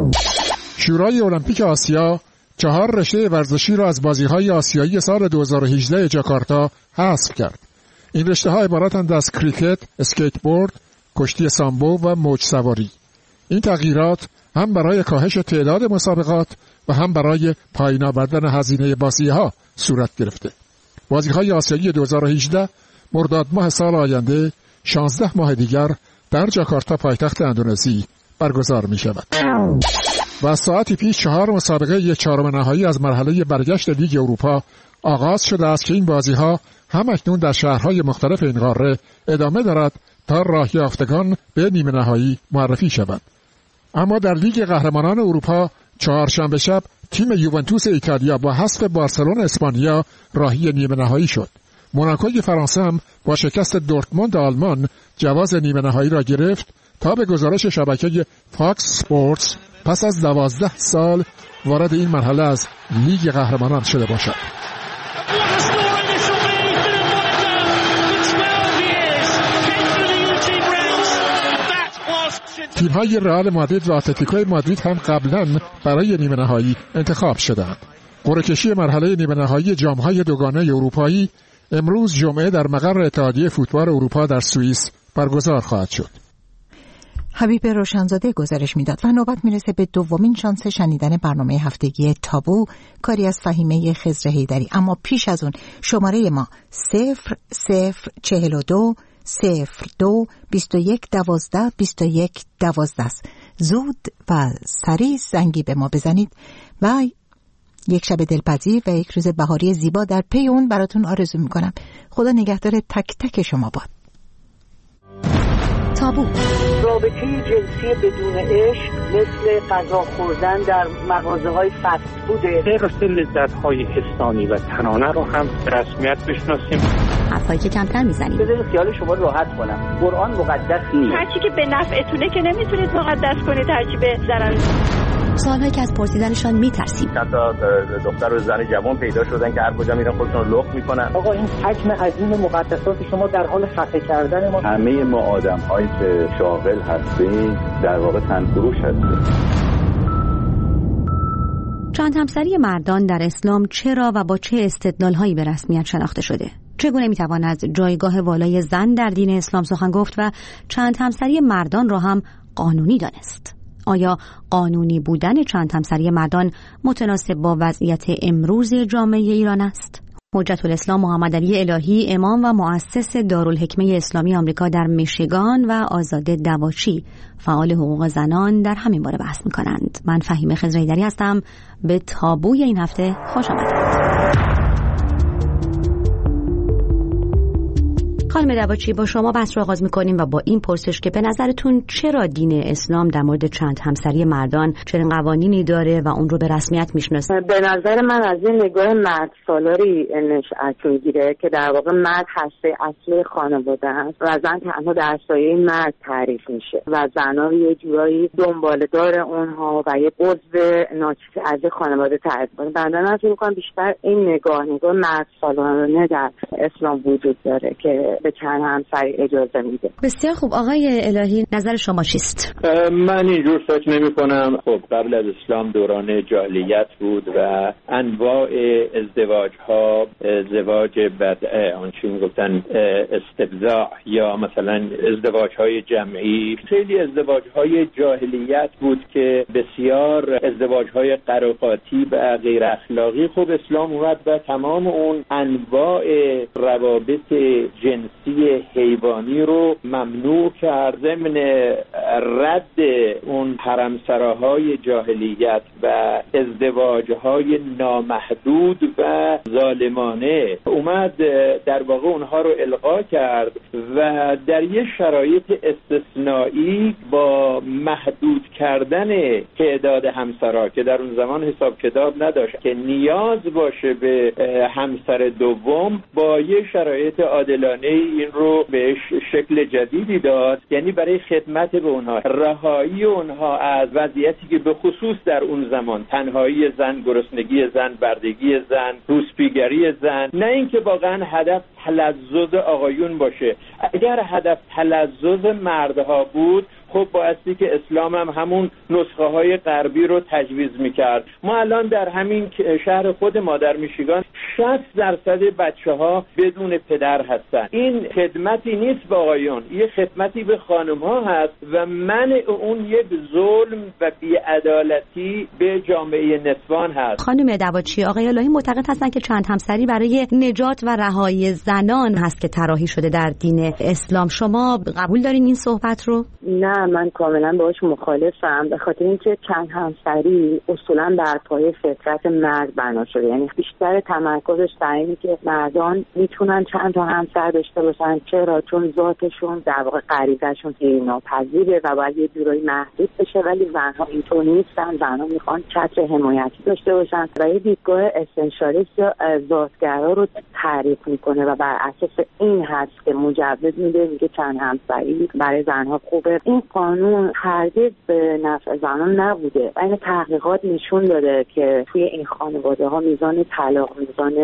شورای المپیک آسیا چهار رشته ورزشی را از بازی‌های آسیایی سال دو هزار و هجده جاکارتا حذف کرد. این رشته‌ها عبارتند از کریکت، اسکیتبورد، کشتی سامبو و موج سواری. این تغییرات هم برای کاهش تعداد مسابقات و هم برای پایین آوردن هزینه بازی‌ها صورت گرفته. بازی‌های آسیایی دو هزار و هجده مرداد ماه سال آینده شانزده ماه دیگر در جاکارتا پایتخت اندونزی برگزار می‌شود. و ساعتی پیش چهار مسابقه یک چهارم نهایی از مرحله برگشت لیگ اروپا آغاز شده است که این بازی‌ها هم اکنون در شهرهای مختلف این قاره ادامه دارد تا راه یافتگان به نیمه نهایی معرفی شوند. اما در لیگ قهرمانان اروپا چهارشنبه شب تیم یوونتوس ایتالیا با حذف بارسلون اسپانیا راهی نیمه نهایی شد. موناکوی فرانسه هم با شکست دورتموند آلمان جواز نیمه نهایی را گرفت تا به گزارش شبکه فاکس سپورتس پس از دوازده سال وارد این مرحله از لیگ قهرمانان شده باشد. تیم‌های رئال مادرید و اتلتیکو مادرید هم قبلاً برای نیمه نهایی انتخاب شدند. قرعه کشی مرحله نیمه نهایی جام‌های دوگانه اروپایی امروز جمعه در مقر اتحادیه فوتبال اروپا در سوئیس برگزار خواهد شد. حبیب روشنزاده گزارش میداد و نوبت میرسه به دومین شانس شنیدن برنامه هفتگی تابو، کاری از فهیمه خضر حیدری. اما پیش از اون شماره ما صفر صفر چهل و دو صفر دو بیست و یک دوازده بیست و یک دوازده است. زود و سریع زنگی به ما بزنید و یک شب دلپذیر و یک روز بهاری زیبا در پی اون براتون آرزو میکنم. خدا نگهدار تک تک شما باد. تابو. رابطه جنسی بدون عشق مثل غذا خوردن در مغازه‌های فست فوده. غیر لذت‌های حسانی و تنانه رو هم به رسمیت بشناسیم. حرفایی که کمتر میزنیم. بذارید خیال شما راحت کنم. قرآن مقدس نیست. هرچی که به نفعتونه که نمیتونید مقدس کنید، هرچی به ضرر. سوالایی که از پرسیدنشان میترسیم. حتی دختر و زن جوان پیدا شدن که هر کجا میرن خودشون رو لخت میکنن. آقا این حجم عظیم مقدسات شما در حال خفه کردن ما. همه ما آدم‌هایی که شاغل هستیم در واقع تنفروش هستیم. چند همسری مردان در اسلام چرا و با چه استدلال‌هایی به رسمیت شناخته شده؟ چگونه میتوان از جایگاه والای زن در دین اسلام سخن گفت و چند همسری مردان را هم قانونی دانست؟ آیا قانونی بودن چند همسری مردان متناسب با وضعیت امروز جامعه ایران است؟ حجت الاسلام محمد علی الهی، امام و مؤسس دارالحکمه اسلامی آمریکا در میشیگان و آزاده دواچی، فعال حقوق زنان، در همین باره بحث می‌کنند. من فهیمه خضر حیدری هستم. به تابوی این هفته خوش آمدید. خانم دواچی، با شما بحث رو آغاز می‌کنیم و با این پرسش که به نظرتون چرا دین اسلام در مورد چند همسری مردان چنین قوانینی داره و اون رو به رسمیت میشناسه؟ به نظر من از این نگاه مرد سالاری نشأت میگیره که در واقع مرد هسته اصلی خانواده است و زن تنها در سایه مرد تعریف میشه و زن‌ها یه جورایی دنباله‌دار اونها و یه عضو ناچیز از خانواده تعریف می‌کنه. بنده فکر می‌کنم بیشتر این نگاه نگاه مرد سالارانه در اسلام وجود داره که به چند همسری اجازه میده. بسیار خوب. آقای الهی، نظر شما چیست؟ من اینجور فکر نمی کنم. خب قبل از اسلام دوران جاهلیت بود و انواع ازدواج ها، ازدواج بدعه، آنچه میگفتن استبضاع یا مثلا ازدواج های جمعی، خیلی ازدواج های جاهلیت بود که بسیار ازدواج های قراقاتی و غیر اخلاقی. خب اسلام اومد و تمام اون انواع روابط جنسی حیوانی رو ممنوع کرد، ضمن رد اون حرمسراهای جاهلیت و ازدواجهای نامحدود و ظالمانه اومد در واقع اونها رو الغا کرد و در یه شرایط استثنایی با محدود کردن تعداد همسرا که در اون زمان حساب کتاب نداشت که نیاز باشه به همسر دوم، با یه شرایط عادلانه این رو بهش شکل جدیدی داد، یعنی برای خدمت به اونها، رهایی اونها از وضعیتی که به خصوص در اون زمان تنهایی زن، گرسنگی زن، بردگی زن، روسپیگری زن، نه اینکه واقعا هدف تلذذ آقایون باشه. اگر هدف تلذذ مردها بود، خب بایستی که اسلام هم همون نسخه های غربی رو تجویز میکرد. ما الان در همین شهر خود ما در میشیگان شصت درصد بچه ها بدون پدر هستن. این خدمتی نیست به آقایون، یه خدمتی به خانم ها هست و منع اون یک ظلم و بی‌عدالتی به جامعه نسوان هست. خانم دواچی، آقای الهی معتقد هستن که چند همسری برای نجات و رهایی زنان هست که طراحی شده در دین اسلام. شما قبول دارین این صحبت رو؟ نه، من کاملا باهاش مخالفم، به خاطر اینکه چند همسری اصولا بر پایه فطرت مرد بنا شده، یعنی بیشتر تمرکزش در اینه که مردان میتونن چند تا همسر داشته باشن. چرا؟ چون ذاتشون در واقع غریزه‌شون ناپذیره و باید یه جورایی محدود بشه، ولی زنها اینطور نیستن. زنها میخوان چتر حمایتی داشته باشن و یه دیدگاه اسنشالیست یا ذاتگرا رو تعریف میکنه و بر اساس این هست که مجوز میده، میگه چند همسری برای زنها خوبه. این قانون هرگز به نفع زنان نبوده و این تحقیقات نشون داده که توی این خانواده ها میزان طلاق، میزان عنوان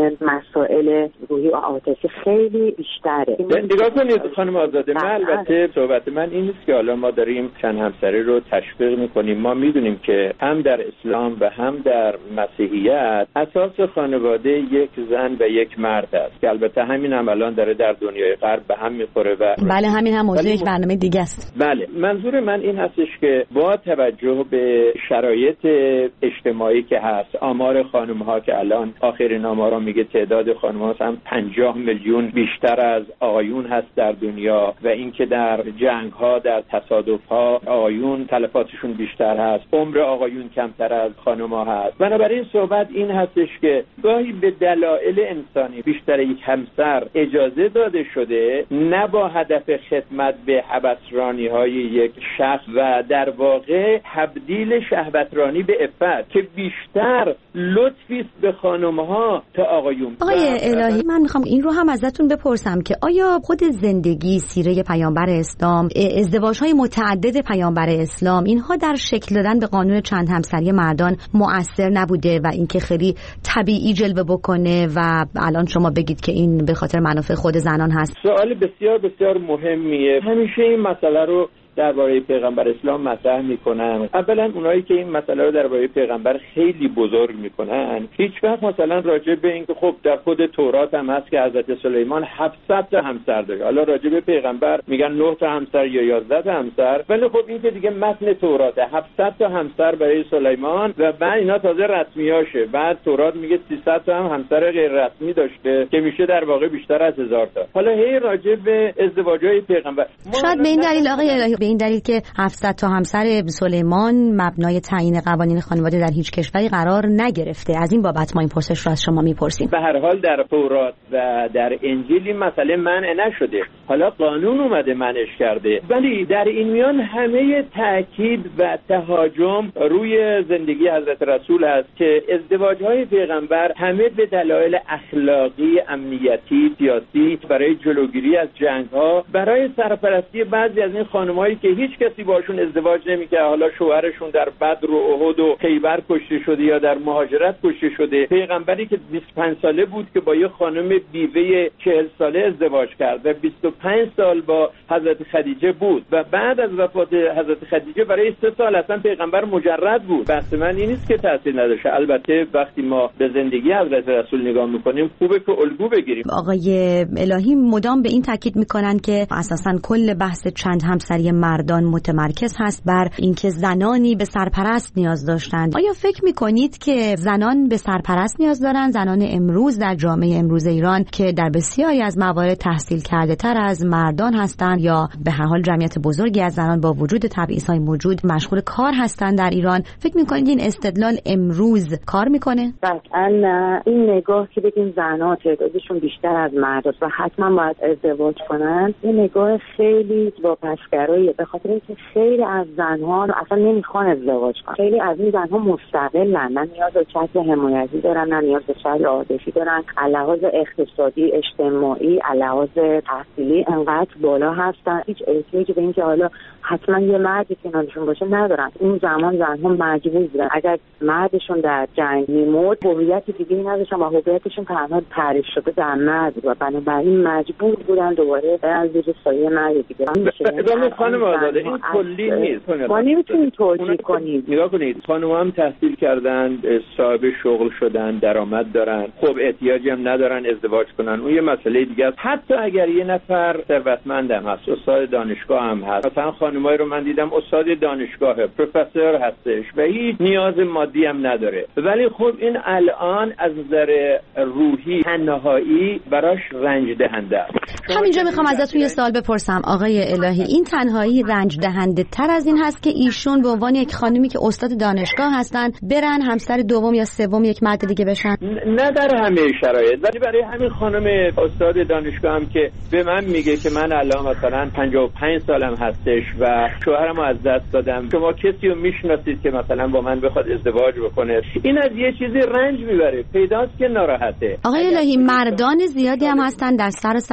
مسائل روحی و عاطفی خیلی بیشتره. نگاه کنید خانم آزاده، من البته صحبت من این نیست که حالا ما داریم چند همسری رو تشویق میکنیم. ما میدونیم که هم در اسلام و هم در مسیحیت اساس خانواده یک زن و یک مرد است که البته همین هم الان داره در دنیای غرب به هم میخوره و بله همین هم موضوع یک برنامه دیگه است. بله منظور من این هستش که با توجه به شرایط اجتماعی که هست، آمار خانم ها که الان آخرین آمارا میگه تعداد خانم ها هم پنجاه میلیون بیشتر از آقایون هست در دنیا و اینکه در جنگ ها در تصادف ها آقایون تلفاتشون بیشتر هست، عمر آقایون کمتر از خانم ها هست. بنابراین صحبت این هستش که گاهی به دلایل انسانی بیشتر یک همسر اجازه داده شده، نه با هدف خدمت به هوسرانی های یک شخص و در واقع تبدیل شهوترانی به عفت که بیشتر لطفی است به خانم ها تا آقایون. آقای الهی من میخوام این رو هم ازتون بپرسم که آیا خود زندگی، سیره پیامبر اسلام، ازدواج های متعدد پیامبر اسلام، اینها در شکل دادن به قانون چند همسری مردان مؤثر نبوده و اینکه خیلی طبیعی جلوه بکنه و الان شما بگید که این به خاطر منافع خود زنان هست؟ سوال بسیار بسیار مهمیه. همیشه این مسئله رو درباره پیغمبر اسلام مطرح میکنن. اولا اونایی که این مسئله رو درباره پیغمبر خیلی بزرگ میکنن هیچ وقت مثلا راجع به اینکه خب در خود تورات هم هست که حضرت سلیمان هفتصد تا همسر داره، حالا راجع به پیغمبر میگن نه تا همسر یا یازده تا همسر، ولی خب این که دیگه متن توراته هفتصد تا همسر برای سلیمان و بعد اینا تازه رسمیاشه. بعد تورات میگه سیصد تا هم همسر غیر رسمی داشته که میشه در واقع بیشتر از هزار تا. حالا هی راجع به ازدواجهای پیغمبر شاید به این دلیل آقای الهی به این دلیل که هفتصد تا همسر سلیمان مبنای تعیین قوانین خانواده در هیچ کشوری قرار نگرفته. از این بابت ما این پرسش رو از شما میپرسیم. به هر حال در تورات و در انجیل این مسئله منع نشده، حالا قانون اومده منعش کرده، ولی در این میان همه تاکید و تهاجم روی زندگی حضرت رسول است که ازدواج‌های پیغمبر همه به دلایل اخلاقی، امنیتی، سیاسی، برای جلوگیری از جنگ‌ها، برای سرپرستی بعضی از این خانم‌هایی که هیچ کسی باشون ازدواج نمی‌کنه، حالا شوهرشون در بدر و احد و خیبر کشته شده یا در مهاجرت کشته شده. پیغمبری که بیست و پنج ساله بود که با یه خانم بیوه چهل ساله ازدواج کرد و بیست و پنج سال با حضرت خدیجه بود و بعد از وفات حضرت خدیجه برای سه سال اصلا پیغمبر مجرد بود. بحث من این نیست که تاثیر نداشته. البته وقتی ما به زندگی حضرت رسول نگاه می‌کنیم خوبه که الگو بگیریم. آقای الهی مدام به این تاکید می‌کنن که اساساً کل بحث چند همسری مردان متمرکز هست بر اینکه زنانی به سرپرست نیاز داشتند. آیا فکر می‌کنید که زنان به سرپرست نیاز دارند؟ زنان امروز در جامعه امروز ایران که در بسیاری از موارد تحصیل کرده تر از مردان هستند یا به هر حال جمعیت بزرگی از زنان با وجود تبعیض‌های موجود مشغول کار هستند در ایران، فکر می‌کنید این استدلال امروز کار می‌کنه؟ قطعاً این نگاه که بگیم زنان تعدادشون بیشتر از مرداست و حتما باید ازدواج کنن، این نگاه خیلی واپسگراییه، به خاطر اینکه خیلی از زنها اصلا نمیخوان ازدواج کنن. خیلی از این زنها مستقلن، نه نیاز به چتر حمایتی دارن، نه نیاز به چتر عاطفی دارن. لحاظ اقتصادی، اجتماعی، لحاظ تحصیلی انقدر بالا هستن، هیچ احتیاجی به اینکه حالا حتما یه مردی کنارشون باشه ندارن. اون زمان زنها مجبور بودن اگر مردشون در جنگ میمرد هویت دیگه‌ای نداشتن و هویتشون تنها تعریف شده در مرد و بنابراین مجبور بودن دوباره از زیر سایه مرد دیگه. ادامه خانم آزاده این کلی نیست. ما نمیتونیم توجیه کنیم. نگاه کنید خانم هم تحصیل کردن، صاحب شغل شدن، درآمد دارن، خب احتیاجی هم ندارن ازدواج کنن. اون یه مسئله دیگه است. حتی اگر یه نفر ثروتمند هم هست، استاد دانشگاه هم هست، مثلا خانمایی رو من دیدم استاد دانشگاه، پروفسور هستش و هیچ نیاز مادی هم نداره، ولی خب این الان از نظر روحی تنهایی براش رنج دهنده است. همینجا میخوام ازتون یه سوال بپرسم آقای الهی، این تنهایی رنج دهنده تر از این هست که ایشون به عنوان یک خانمی که استاد دانشگاه هستن برن همسر دوم یا سوم یک مرد دیگه بشن؟ نه در همه شرایط، ولی برای همین خانم استاد دانشگاه هم که به من میگه که من الان مثلا پنجاه و پنج سالم هستش و شوهرمو از دست دادم، شما کسی رو میشناسید که مثلا با من بخواد ازدواج بکنه؟ این از یه چیزی رنج میبره، پیداست که ناراحته. آقای الهی مردان زیادی هم هستن در سر سر جهان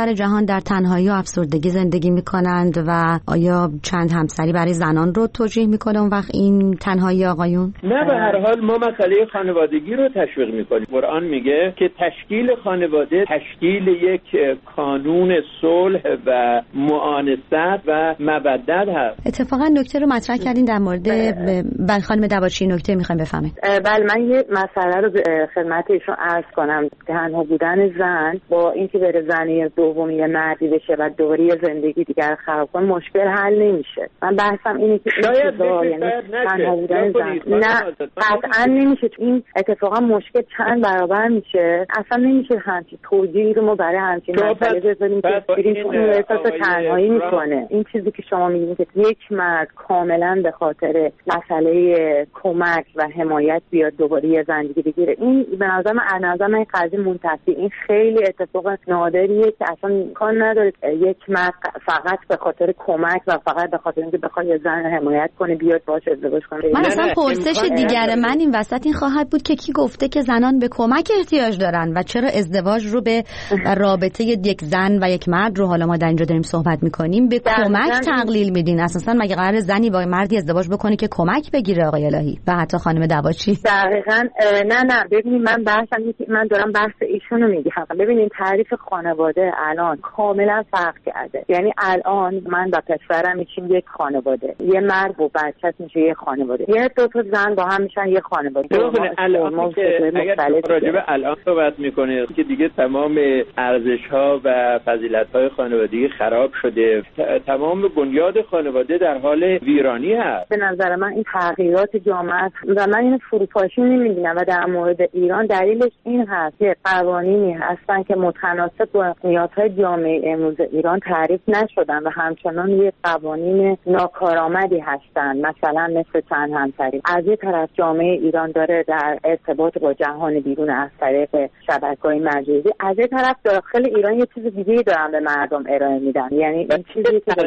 دارن در تنهایی و افسردگی زندگی میکنند و آیا چند همسری برای زنان رو توجیه میکنه اون وقت این تنهایی آقایون؟ نه، به هر حال ما مسئله خانوادگی رو تشویق میکنیم. قرآن میگه که تشکیل خانواده تشکیل یک کانون صلح و معانست و مودت هست. اتفاقا نکته رو مطرح کردین در مورد بله خانم دوادچی، نکته میخوایم بفهمید. بله، من یه مسئله رو خدمت ایشون عرض کنم. تنها بودن زن با اینکه بره زنی دومی یا مردی بشه و دوباره زندگی دیگر خراب کنه مشکل حل نمیشه. من بحثم اینه که شاید یعنی تنها بودن زن نه قطعا نمیشه. این اتفاقا مشکل چند برابر میشه. اصلا نمیشه همچین توجیهی رو ما برای همچین مسئله بذاریم که این احساس تنهایی میکنه. این چیزی که شما میگید که یک مرد کاملا به خاطر مسئله کمک و حمایت بیاد دوباره یه زندگی بگیره، این به نظر من از نظر من قضیه منتفی. این خیلی اتفاق نادریه که اصلا امکان نداره یک مرد فقط به خاطر کمک و فقط به خاطر اینکه بخواد یه زن حمایت کنه بیاد باهاش ازدواج کنه. من اصلا پرسش دیگر من این وسط این خواهد بود که کی گفته که زنان به کمک احتیاج دارن و چرا ازدواج رو به رابطه یک زن و یک مرد رو حالا ما در اینجا داریم صحبت میکنیم به کمک تقلیل میدین؟ اساسا مگه قرار زنی با مردی ازدواج بکنه که کمک بگیره آقای الهی و حتی خانم دوادچی؟ دقیقاً نه نه ببینید من بحثم من دارم بحث ایشونو میگم. ببینید تعریف خانواده الان کاملا فرق کرده. یعنی الان من با پسرم میشیم یک خانواده، یه مرد با بچه‌ش میشه یک خانواده، یه دو تا زن با هم میشن یک خانواده. الان که اگر راجع به الان صحبت میکنه که دیگه تمام ارزش‌ها و فضیلت‌های خانوادگی خراب شده، تمام بنیاد خانواده در حال ویرانی هست. به نظر من این تغییرات جامعه و من این فروپاشی نمی‌بینم و در مورد ایران دلیلش این هست که قوانینی هستن که متناسب با نیازهای جامعه امروز ایران تعریف نشدن و همچنان یه قوانین ناکارآمدی هستن، مثلا مثل چند همسری. از یه طرف جامعه ایران داره در ارتباط با جهان بیرون از طریق شبکه‌های مجازی، از یه طرف داخل ایران یه چیز دیگه‌ای دارن به مردم ارائه میدن. یعنی این چیزی که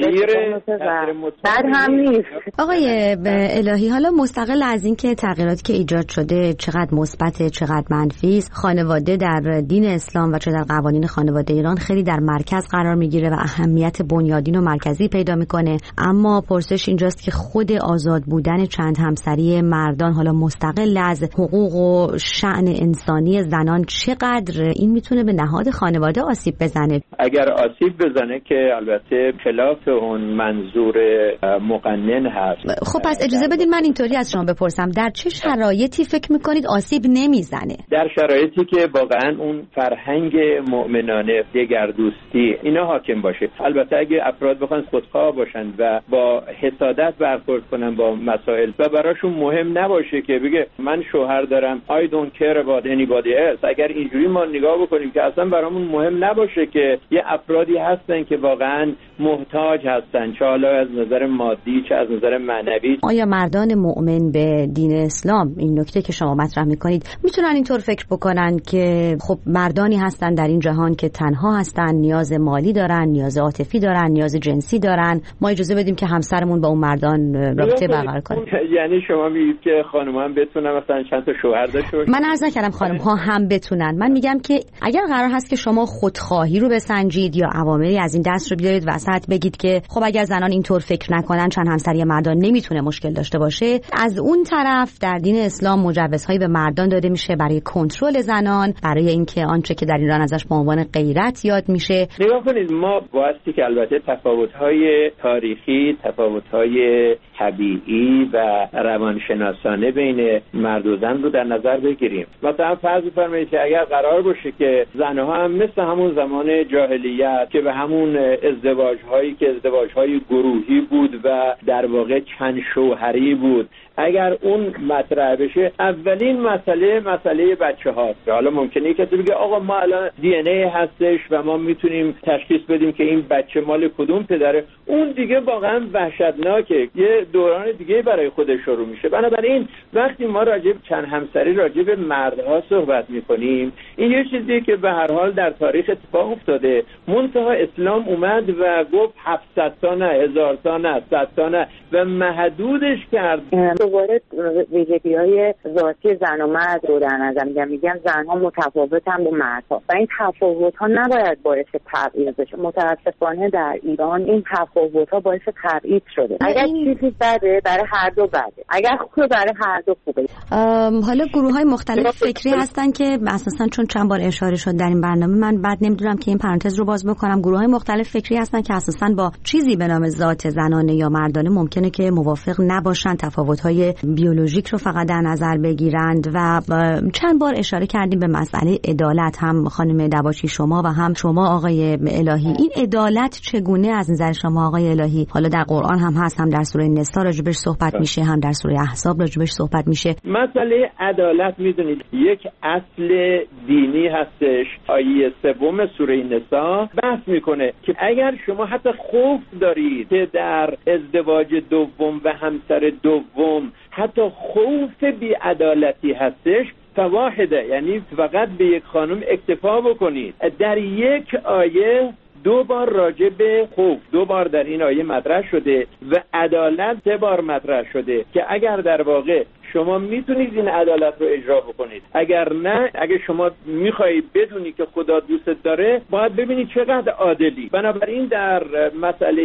بعد هم نیست. آقای الهی، حالا مستقل از این که تغییراتی که ایجاد شده چقدر مثبت چقدر منفی است، خانواده در دین اسلام و چه در قوانین خانواده ایران خیلی در مرکز قرار میگیره و اهمیت بنیادین و مرکزی پیدا میکنه. اما پرسش اینجاست که خود آزاد بودن چند همسری مردان حالا مستقل از حقوق و شأن انسانی زنان چقدر این میتونه به نهاد خانواده آسیب بزنه؟ اگر آسیب بزنه که البته خلاف اون منظور مقنن هست. خب پس اجازه بدید من اینطوری از شما بپرسم، در چه شرایطی فکر میکنید آسیب نمیزنه؟ در شرایطی که واقعا اون فرهنگ مؤمنانه، دگردوستی اینا حاکم باشه. البته اگه افراد بخوان خودخواه باشن و با حسادت برخورد کنن با مسائل و براشون مهم نباشه که بگه من شوهر دارم I don't care about anybody else، اگر اینجوری ما نگاه بکنیم که اصلا برامون مهم نباشه که یه افرادی هستن که واقعا محتاج هستن، چه حالا از نظر مادی چه از نظر معنوی. آیا مردان مؤمن به دین اسلام، این نکته که شما مطرح میکنید، میتونن اینطور فکر بکنن که خب مردانی هستن در این جهان که تنها هستن، نیاز مالی دارن، نیاز عاطفی دارن، نیاز جنسی دارن، ما اجازه بدیم که همسرمون با اون مردان رابطه برقرار کنیم؟ یعنی شما میگید که خانم‌ها هم بتونن مثلا چند تا شوهر داشته باشن؟ من عرض نکردم خانم‌ها هم بتونن، من میگم که اگر قرار هست که شما خودخواهی رو بسنجید یا عواملی از این دست رو بیارید وسط، بگید که خب اگر زنان اینطور فکر نکنن چند همسری مردان نمیتونه مشکل داشته باشه، از اون طرف در دین اسلام مجوزهایی به مردان داده میشه برای کنترل زنان، برای اینکه آنچه که در ایران ازش به عنوان غیرت یاد میشه. نگاه کنید، ما بایستی که البته تفاوت‌های تاریخی، تفاوت‌های طبیعی و روانشناسانه بین مرد و زن رو در نظر بگیریم. مثلا فرض بفرمایید که اگر قرار باشه که زنها هم مثل همون زمان جاهلیت که به همون ازدواج‌هایی که ازدواج‌های گروهی بود و در واقع چند شوهری بود، اگر اون مطرح بشه، اولین مسئله مسئله بچه هاست. حالا ممکنه کسی بگه آقا ما الان دی ان ای هستش و ما میتونیم تشخیص بدیم که این بچه مال کدوم پدره. اون دیگه واقعا وحشتناکه. یه دوران دیگه برای خودش شروع میشه. بنابراین وقتی ما راجع به چند همسری راجع به مردها صحبت میکنیم، این یه چیزی که به هر حال در تاریخ اتفاق افتاده. منتها اسلام اومد و گفت هفتصد تا نه، هزار تا نه، صد تا نه و محدودش کرد. دوباره ویژگی‌های ذاتی زن و مرد رو در نظر میگم. میگم زن‌ها متفاوتن با مردها و این تفاوت‌ها نباید باعث تبعیض بشه. متأسفانه در ایران این تفاوت‌ها باعث تبعیض شده. اگر چیزی بده برای هر دو بده، اگر خوبه برای هر دو خوبه. حالا گروه‌های مختلف فکری هستن که اساساً چون چند بار اشاره شد در این برنامه، من بعد نمیدونم که این پرانتز رو باز بکنم. گروه‌های مختلف فکری هستن که اساساً با چیزی به نام ذات زنانه یا مردانه ممکنه که موافق نباشن، تفاوت‌های بیولوژیک رو فقط در نظر بگیرند و چند بار اشاره کردیم به مسئله عدالت، هم خانم دواچی شما و هم شما آقای الهی. این عدالت چگونه از نظر شما آقای الهی؟ حالا در قرآن هم هست، هم در سوره نساء راجبش صحبت میشه، هم در سوره احزاب راجبش صحبت میشه. مسئله عدالت میدونید یک اصل دینی هستش. آیه سوم سوره نساء بحث میکنه که اگر شما حتی خوف دارید که در ازدواج دوم و همسر دوم حتی خوف بی‌عدالتی هستش، فواحده، یعنی فقط به یک خانم اکتفا بکنید. در یک آیه دو بار راجع به خوف دو بار در این آیه مطرح شده و عدالت سه بار مطرح شده که اگر در واقع شما میتونید این عدالت رو اجرا بکنید، اگر نه، اگر شما میخوایی بدونی که خدا دوست داره، باید ببینید چقدر عادلی. بنابراین در مسئله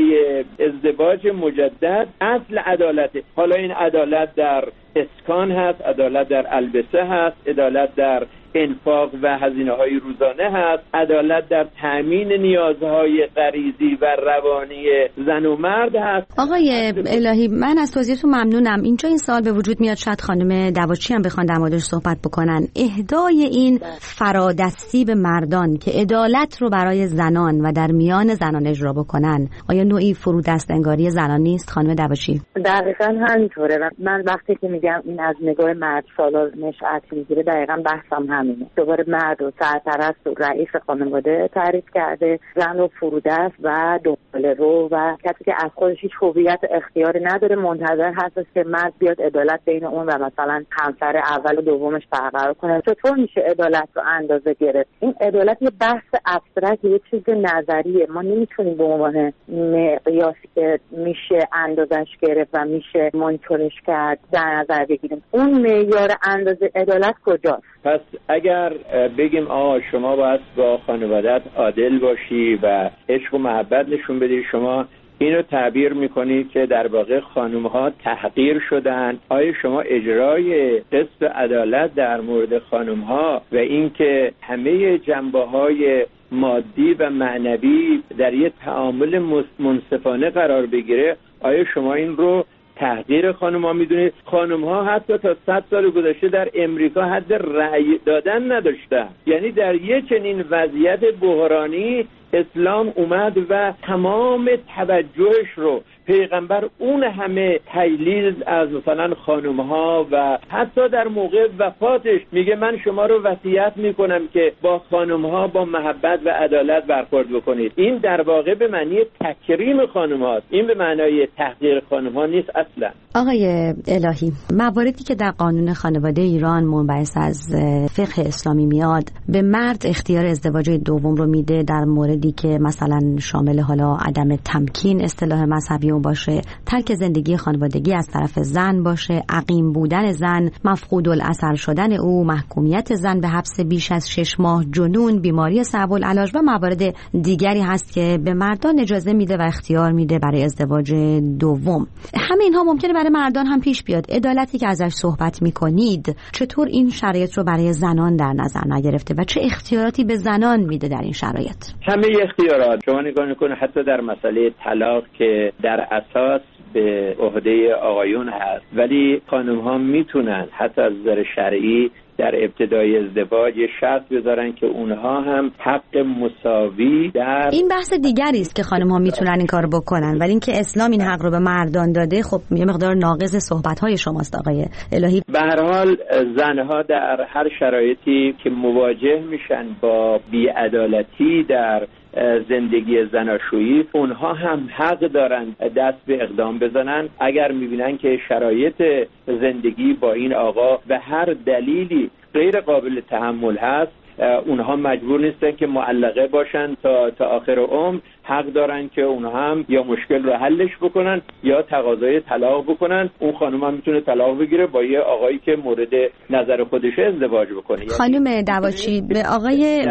ازدواج مجدد اصل عدالته. حالا این عدالت در اسکان هست، عدالت در البسه هست، عدالت در انفاق و هزینه‌های روزانه هست، عدالت در تامین نیازهای غریزی و روانی زن و مرد هست. آقای الهی، من از توضیحتون ممنونم. اینجا این سوال به وجود میاد، شاید خانم دواچی هم بخوان در موردش صحبت بکنن. اهدای این فرادستی به مردان که عدالت رو برای زنان و در میان زنان اجرا بکنن، آیا نوعی فرودست انگاری زنان نیست خانم دواچی؟ دقیقاً همینطوره و من وقتی که میگم این از نگاه مرد سالار نشأت میگیره، دقیقاً بحثم همینه. دوباره مرد و سرپرست و رئیس خانواده تعریف کرده، زن و فرودست و دنباله رو و کسی که از خودش هیچ هویت اختیاری نداره، منتظر هست که مرد بیاد عدالت بین اون و مثلا همسر اول و دومش برقرار کنه. چطور میشه عدالت رو اندازه گرفت؟ این عدالت یه بحث ابسترکت، یه چیز نظریه. ما نمیتونیم به عنوان مقیاسی که میشه اندازش گرفت و میشه مانیتورش کرد در نظر بگیریم. اون معیار اندازه عدالت کجاست؟ پس اگر بگیم آه شما باید با خانوادت عادل باشی و عشق و محبت نشون بدی، شما اینو تعبیر میکنید که در واقع خانم‌ها تحقیر شدن. آیا شما اجرای قسط و عدالت در مورد خانم‌ها و اینکه همه جنبه‌های مادی و معنوی در یک تعامل منصفانه قرار بگیره، آیا شما این رو تحقیر خانم‌ها میدونید؟ خانم‌ها حتی تا صد سال گذشته در امریکا حد رأی دادن نداشتن. یعنی در یک چنین وضعیت بحرانی اسلام اومد و تمام توجهش رو پیغمبر اون همه تجلیل از مثلا خانم‌ها و حتی در موقع وفاتش میگه من شما رو وصیت میکنم که با خانم‌ها با محبت و عدالت برخورد بکنید. این در واقع به معنی تکریم خانم‌هاست، این به معنای تحقیر خانم‌ها نیست اصلا. آقای الهی، مواردی که در قانون خانواده ایران منبعث از فقه اسلامی میاد، به مرد اختیار ازدواج دوم رو میده در موردی که مثلا شامل حالا عدم تمکین اصطلاح مذهبی اون باشه، ترک زندگی خانوادگی از طرف زن باشه، عقیم بودن زن، مفقود الاثر شدن او، محکومیت زن به حبس بیش از شش ماه، جنون، بیماری صعب العلاج و موارد دیگری هست که به مردان اجازه میده و اختیار میده برای ازدواج دوم. همه اینها ممکنه برای مردان هم پیش بیاد. عدالتی که ازش صحبت میکنید، چطور این شرایط رو برای زنان در نظر نگرفته و چه اختیاراتی به زنان میده در این شرایط؟ همه اختیارات. شما نگاه میکنه حتی در مسئله طلاق که در اساس به عهده آقایون هست، ولی خانم ها میتونن حتی از نظر شرعی در ابتدای ازدواج شرط بذارن که اونها هم حق مساوی در این بحث دیگری است که خانم ها میتونن این کارو بکنن، ولی اینکه اسلام این حق رو به مردان داده، خب یه مقدار ناقض صحبت های شماست آقای الهی. به هر حال زنها در هر شرایطی که مواجه میشن با بی‌عدالتی در زندگی زناشویی، اونها هم حق دارن دست به اقدام بزنن اگر میبینن که شرایط زندگی با این آقا به هر دلیلی غیر قابل تحمل هست. اونها مجبور نیستن که معلقه باشن تا تا آخر عمر، حق دارن که اونها هم یا مشکل رو حلش بکنن یا تقاضای طلاق بکنن. اون خانم هم میتونه طلاق بگیره با یه آقایی که مورد نظر خودشه ازدواج بکنه. خانم دواچی به آقای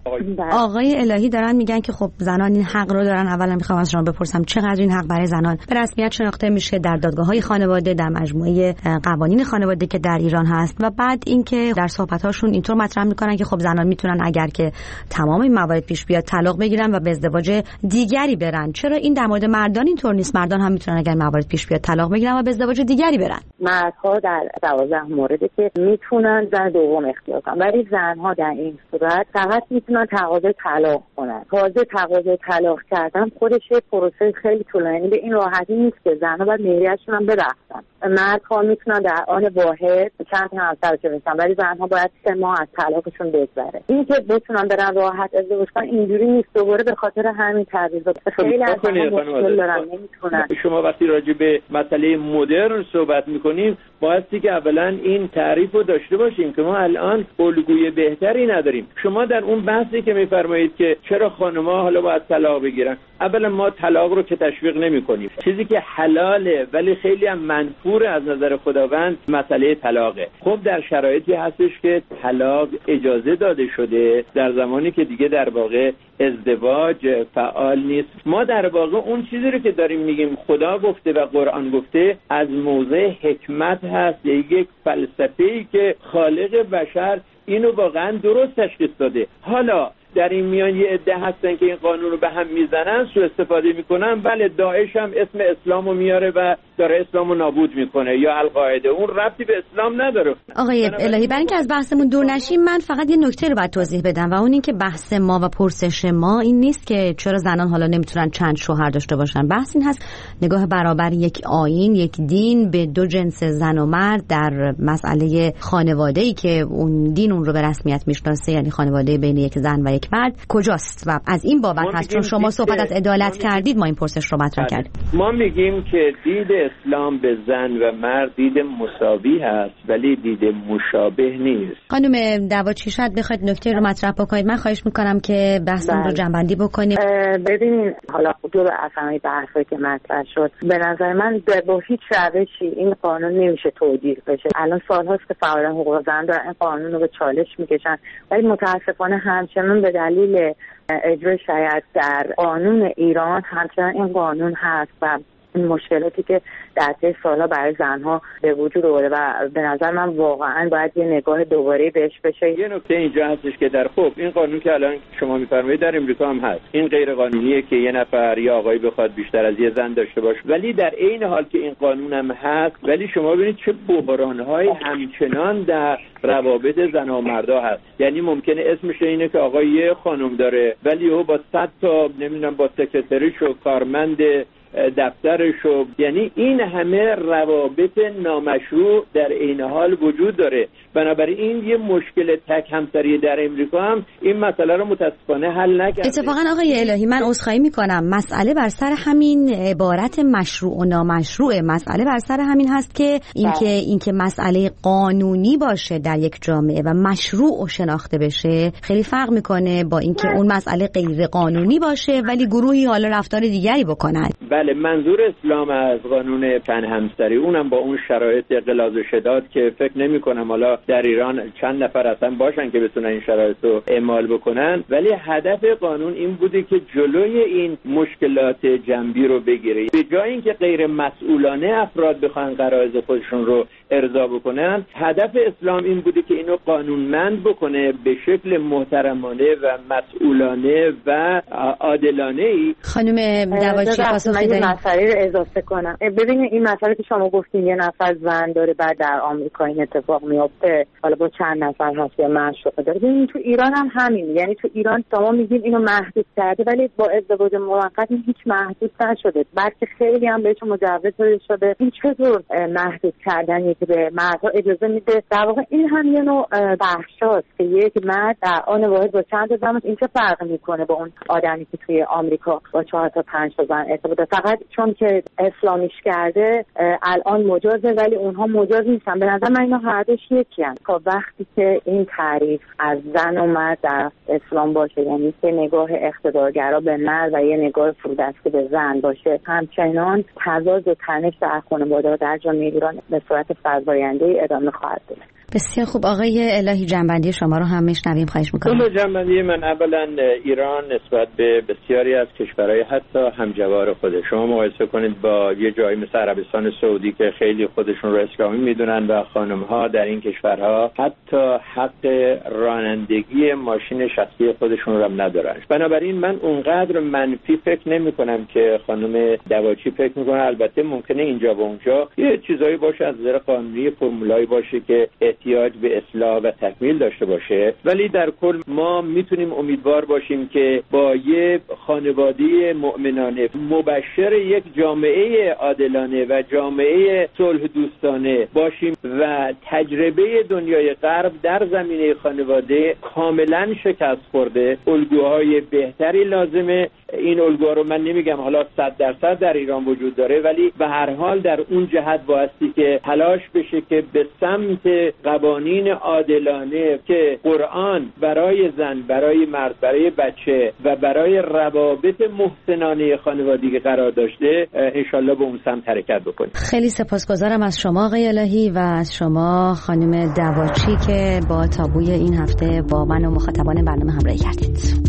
آقای الهی دارن میگن که خب زنان این حق رو دارن. اولا میخوام از شما بپرسم چقدر این حق برای زنان به رسمیت شناخته میشه در دادگاه‌های خانواده، در مجموعه قوانین خانواده که در ایران هست، و بعد اینکه در صحبت‌هاشون اینطور مطرح میکنن که خب زنان میتونن اگر که تمام این موارد پیش بیاد طلاق بگیرن و به ازدواج دیگری برن. چرا این در مورد مردان اینطور نیست؟ مردان هم میتونن اگر موارد پیش بیاد طلاق بگیرن و به ازدواج دیگری برن. مردها در دوازده موردی که میتونن زن دوم اختیار کنن، ولی زنها در این صورت فقط میتونن تقاضای طلاق کنن. تازه تقاضای طلاق کردن خودش یه پروسه خیلی طولانی، به این راحتی نیست که زنها باید مهریه‌شون هم برفتن. مردها میتونن در آن واحد چند تا همسر بشن، ولی زنها باید سه ماه از طلاقشون بگذره. این که بتونن برن راحت ازدواج کنن اینجوری نیست. دوباره به خاطر همین تعویضات خیلی از مشکل دارن، نمیتونن. شما وقتی راجع به مسئله مدرن صحبت میکنیم بایستی که اولا این تعریف رو داشته باشیم که ما الان الگوی بهتری نداریم. شما در اون بحثی که میفرمایید که چرا خانم‌ها حالا باید طلاق بگیرن، اولا ما طلاق رو که تشویق نمی‌کنیم. چیزی که حلاله ولی خیلی هم منفور از نظر خداوند مسئله طلاقه. خب در شرایطی هستش که طلاق اجازه داده شده در زمانی که دیگه در واقع ازدواج فعال نیست. ما در واقع اون چیزی رو که داریم میگیم خدا گفته و قرآن گفته از موضع حکمت هست، یک فلسفه‌ای که خالق بشر اینو واقعا درست تشخیص داده. حالا در این میان یه عده هستن که این قانون رو به هم میزنن، سوء استفاده میکنن. بله داعش هم اسم اسلامو میاره و داره اسلامو نابود میکنه، یا القاعده، اون ربطی به اسلام نداره. آقای الهی برای اینکه از بحثمون دور نشیم من فقط یه نکته رو باید توضیح بدم و اون این که بحث ما و پرسش ما این نیست که چرا زنان حالا نمیتونن چند شوهر داشته باشن. بحث این هست نگاه برابر یک آیین، یک دین به دو جنس زن و مرد در مسئله خانواده‌ای که اون دین اون رو به رسمیت میشناسه، یعنی خانواده بین یک زن و یک مرد کجاست. و از این بابت هست چون شما صحبت از عدالت کردید ما این پرسش رو مطرح کردیم. ما میگیم که دید اسلام به زن و مرد دید مساوی هست ولی دید مشابه نیست. خانم دواچی شاید بخواید نکته رو مطرح بکنید، من خواهش میکنم که بحثمون رو جنبندی بکنید. ببینید حالا دو اصلا بحثی که مطرح شد به نظر من با هیچ روشی این قانون نمیشه توجیه بشه. الان سال‌هاست که فعالان حقوق زن دارن این قانون رو به چالش میکشن، ولی متاسفانه همچنان به دلیل اجرای شریعت در قانون ایران همچنان این قانون هست و این مشکلاتی که در طی سالها برای زنها به وجود آورده و به نظر من واقعا باید یه نگاه دوباره بهش بشه. یه نکته اینجا هستش که در خب این قانون که الان شما می‌فرمایید در امریکا هم هست، این غیر قانونیه که یه نفر یا آقایی بخواد بیشتر از یه زن داشته باشه، ولی در عین حال که این قانون هم هست ولی شما ببینید چه بحران‌های همچنان در روابط زن و مردا هست. یعنی ممکنه اسمش اینه که آقا یه خانم داره ولی او با صد تا نمیدونم با سکرتریش و کارمند دفترش و یعنی این همه روابط نامشروع در این حال وجود داره. بنابراین یه مشکل تک همسری در امریکا هم این مسئله رو متاسفانه حل نکرده. اتفاقا آقای الهی من عذرخواهی میکنم، مسئله بر سر همین عبارت مشروع و نامشروع، مسئله بر سر همین هست که اینکه اینکه مسئله قانونی باشه در یک جامعه و مشروع شناخته بشه خیلی فرق میکنه با اینکه اون مسئله غیر قانونی باشه ولی گروهی حالا رفتار دیگری بکنن. بله منظور اسلام از قانون تن همسری اونم با اون شرایط غلاظ و شداد که فکر نمی کنم حالا در ایران چند نفر اصلا باشن که بتونن این شرایط رو اعمال بکنن، ولی هدف قانون این بوده که جلوی این مشکلات جنبی رو بگیره. به جای اینکه غیر مسئولانه افراد بخوان غرایز خودشون رو ارضا بکنن، هدف اسلام این بوده که اینو قانونمند بکنه به شکل محترمانه و مسئولانه و عادلانه ای. خانم دواچی پاسخی این مسئله رو اضافه کنم. ببینید این مسئله که شما گفتین یه نفر زن داره بعد در آمریکا این اتفاق میفته، حالا با چند نفر هست یا معشوقه داره. ببینید تو ایران هم همین، یعنی تو ایران شما میگین اینو محدود کرده ولی با ازدواج موقت این هیچ محدود نشده، بلکه خیلی هم بهش مجوز داده شده. این چطور محدود کردنیه که به مردها اجازه میده؟ در واقع این هم یه نوع بحثاست که یک مرد در آن واحد با چند زن این چه فرق میکنه با اون آدمی که توی آمریکا با چهار تا پنج تا زن ارتباط، فقط چون که اسلامیش کرده الان مجازه ولی اونها مجاز نیستن. به نظر من اینا هر دوش یکی‌اند. وقتی که این تعریف از زن و مرد در اسلام باشه، یعنی که نگاه اقتدارگرا به مرد و یه نگاه فرودسته به زن باشه، همچنان تضاد و تنش در خانواده در جامعه ایران به صورت فزاینده ادامه خواهد داشت. بسیار خوب آقای الهی، جنبندی شما رو هم میشنویم، خواهش میکنم. کل جنبندی من اولا ایران نسبت به بسیاری از کشورهای حتی همجوار خود شما مقایسه کنید با یه جایی مثل عربستان سعودی که خیلی خودشون رو اسلامی میدونن و خانم‌ها در این کشورها حتی حق رانندگی ماشین شخصی خودشون رو هم ندارن. بنابراین من اونقدر منفی فکر نمی‌کنم که خانم دواچی فکر می‌کنه. البته ممکنه اینجا و اونجا یه چیزایی باشه از نظر قانونی، فرمولایی باشه که احتیاج به اصلاح و تکمیل داشته باشه، ولی در کل ما میتونیم امیدوار باشیم که با یه خانواده مؤمنانه مبشر یک جامعه عادلانه و جامعه صلح دوستانه باشیم و تجربه دنیای غرب در زمینه خانواده کاملا شکست خورده. الگوهای بهتری لازمه. این الگوها رو من نمیگم حالا صد درصد در ایران وجود داره، ولی به هر حال در اون جهت بایستی که تلاش بشه که به سمت قوانین عادلانه که قرآن برای زن، برای مرد، برای بچه و برای روابط محسنانه خانوادگی قرار داشته، انشالله به اون سمت حرکت بکنیم. خیلی سپاسگزارم از شما آقای الهی و از شما خانم دواچی که با تابوی این هفته با من و مخاطبان برنامه همراهی کردید.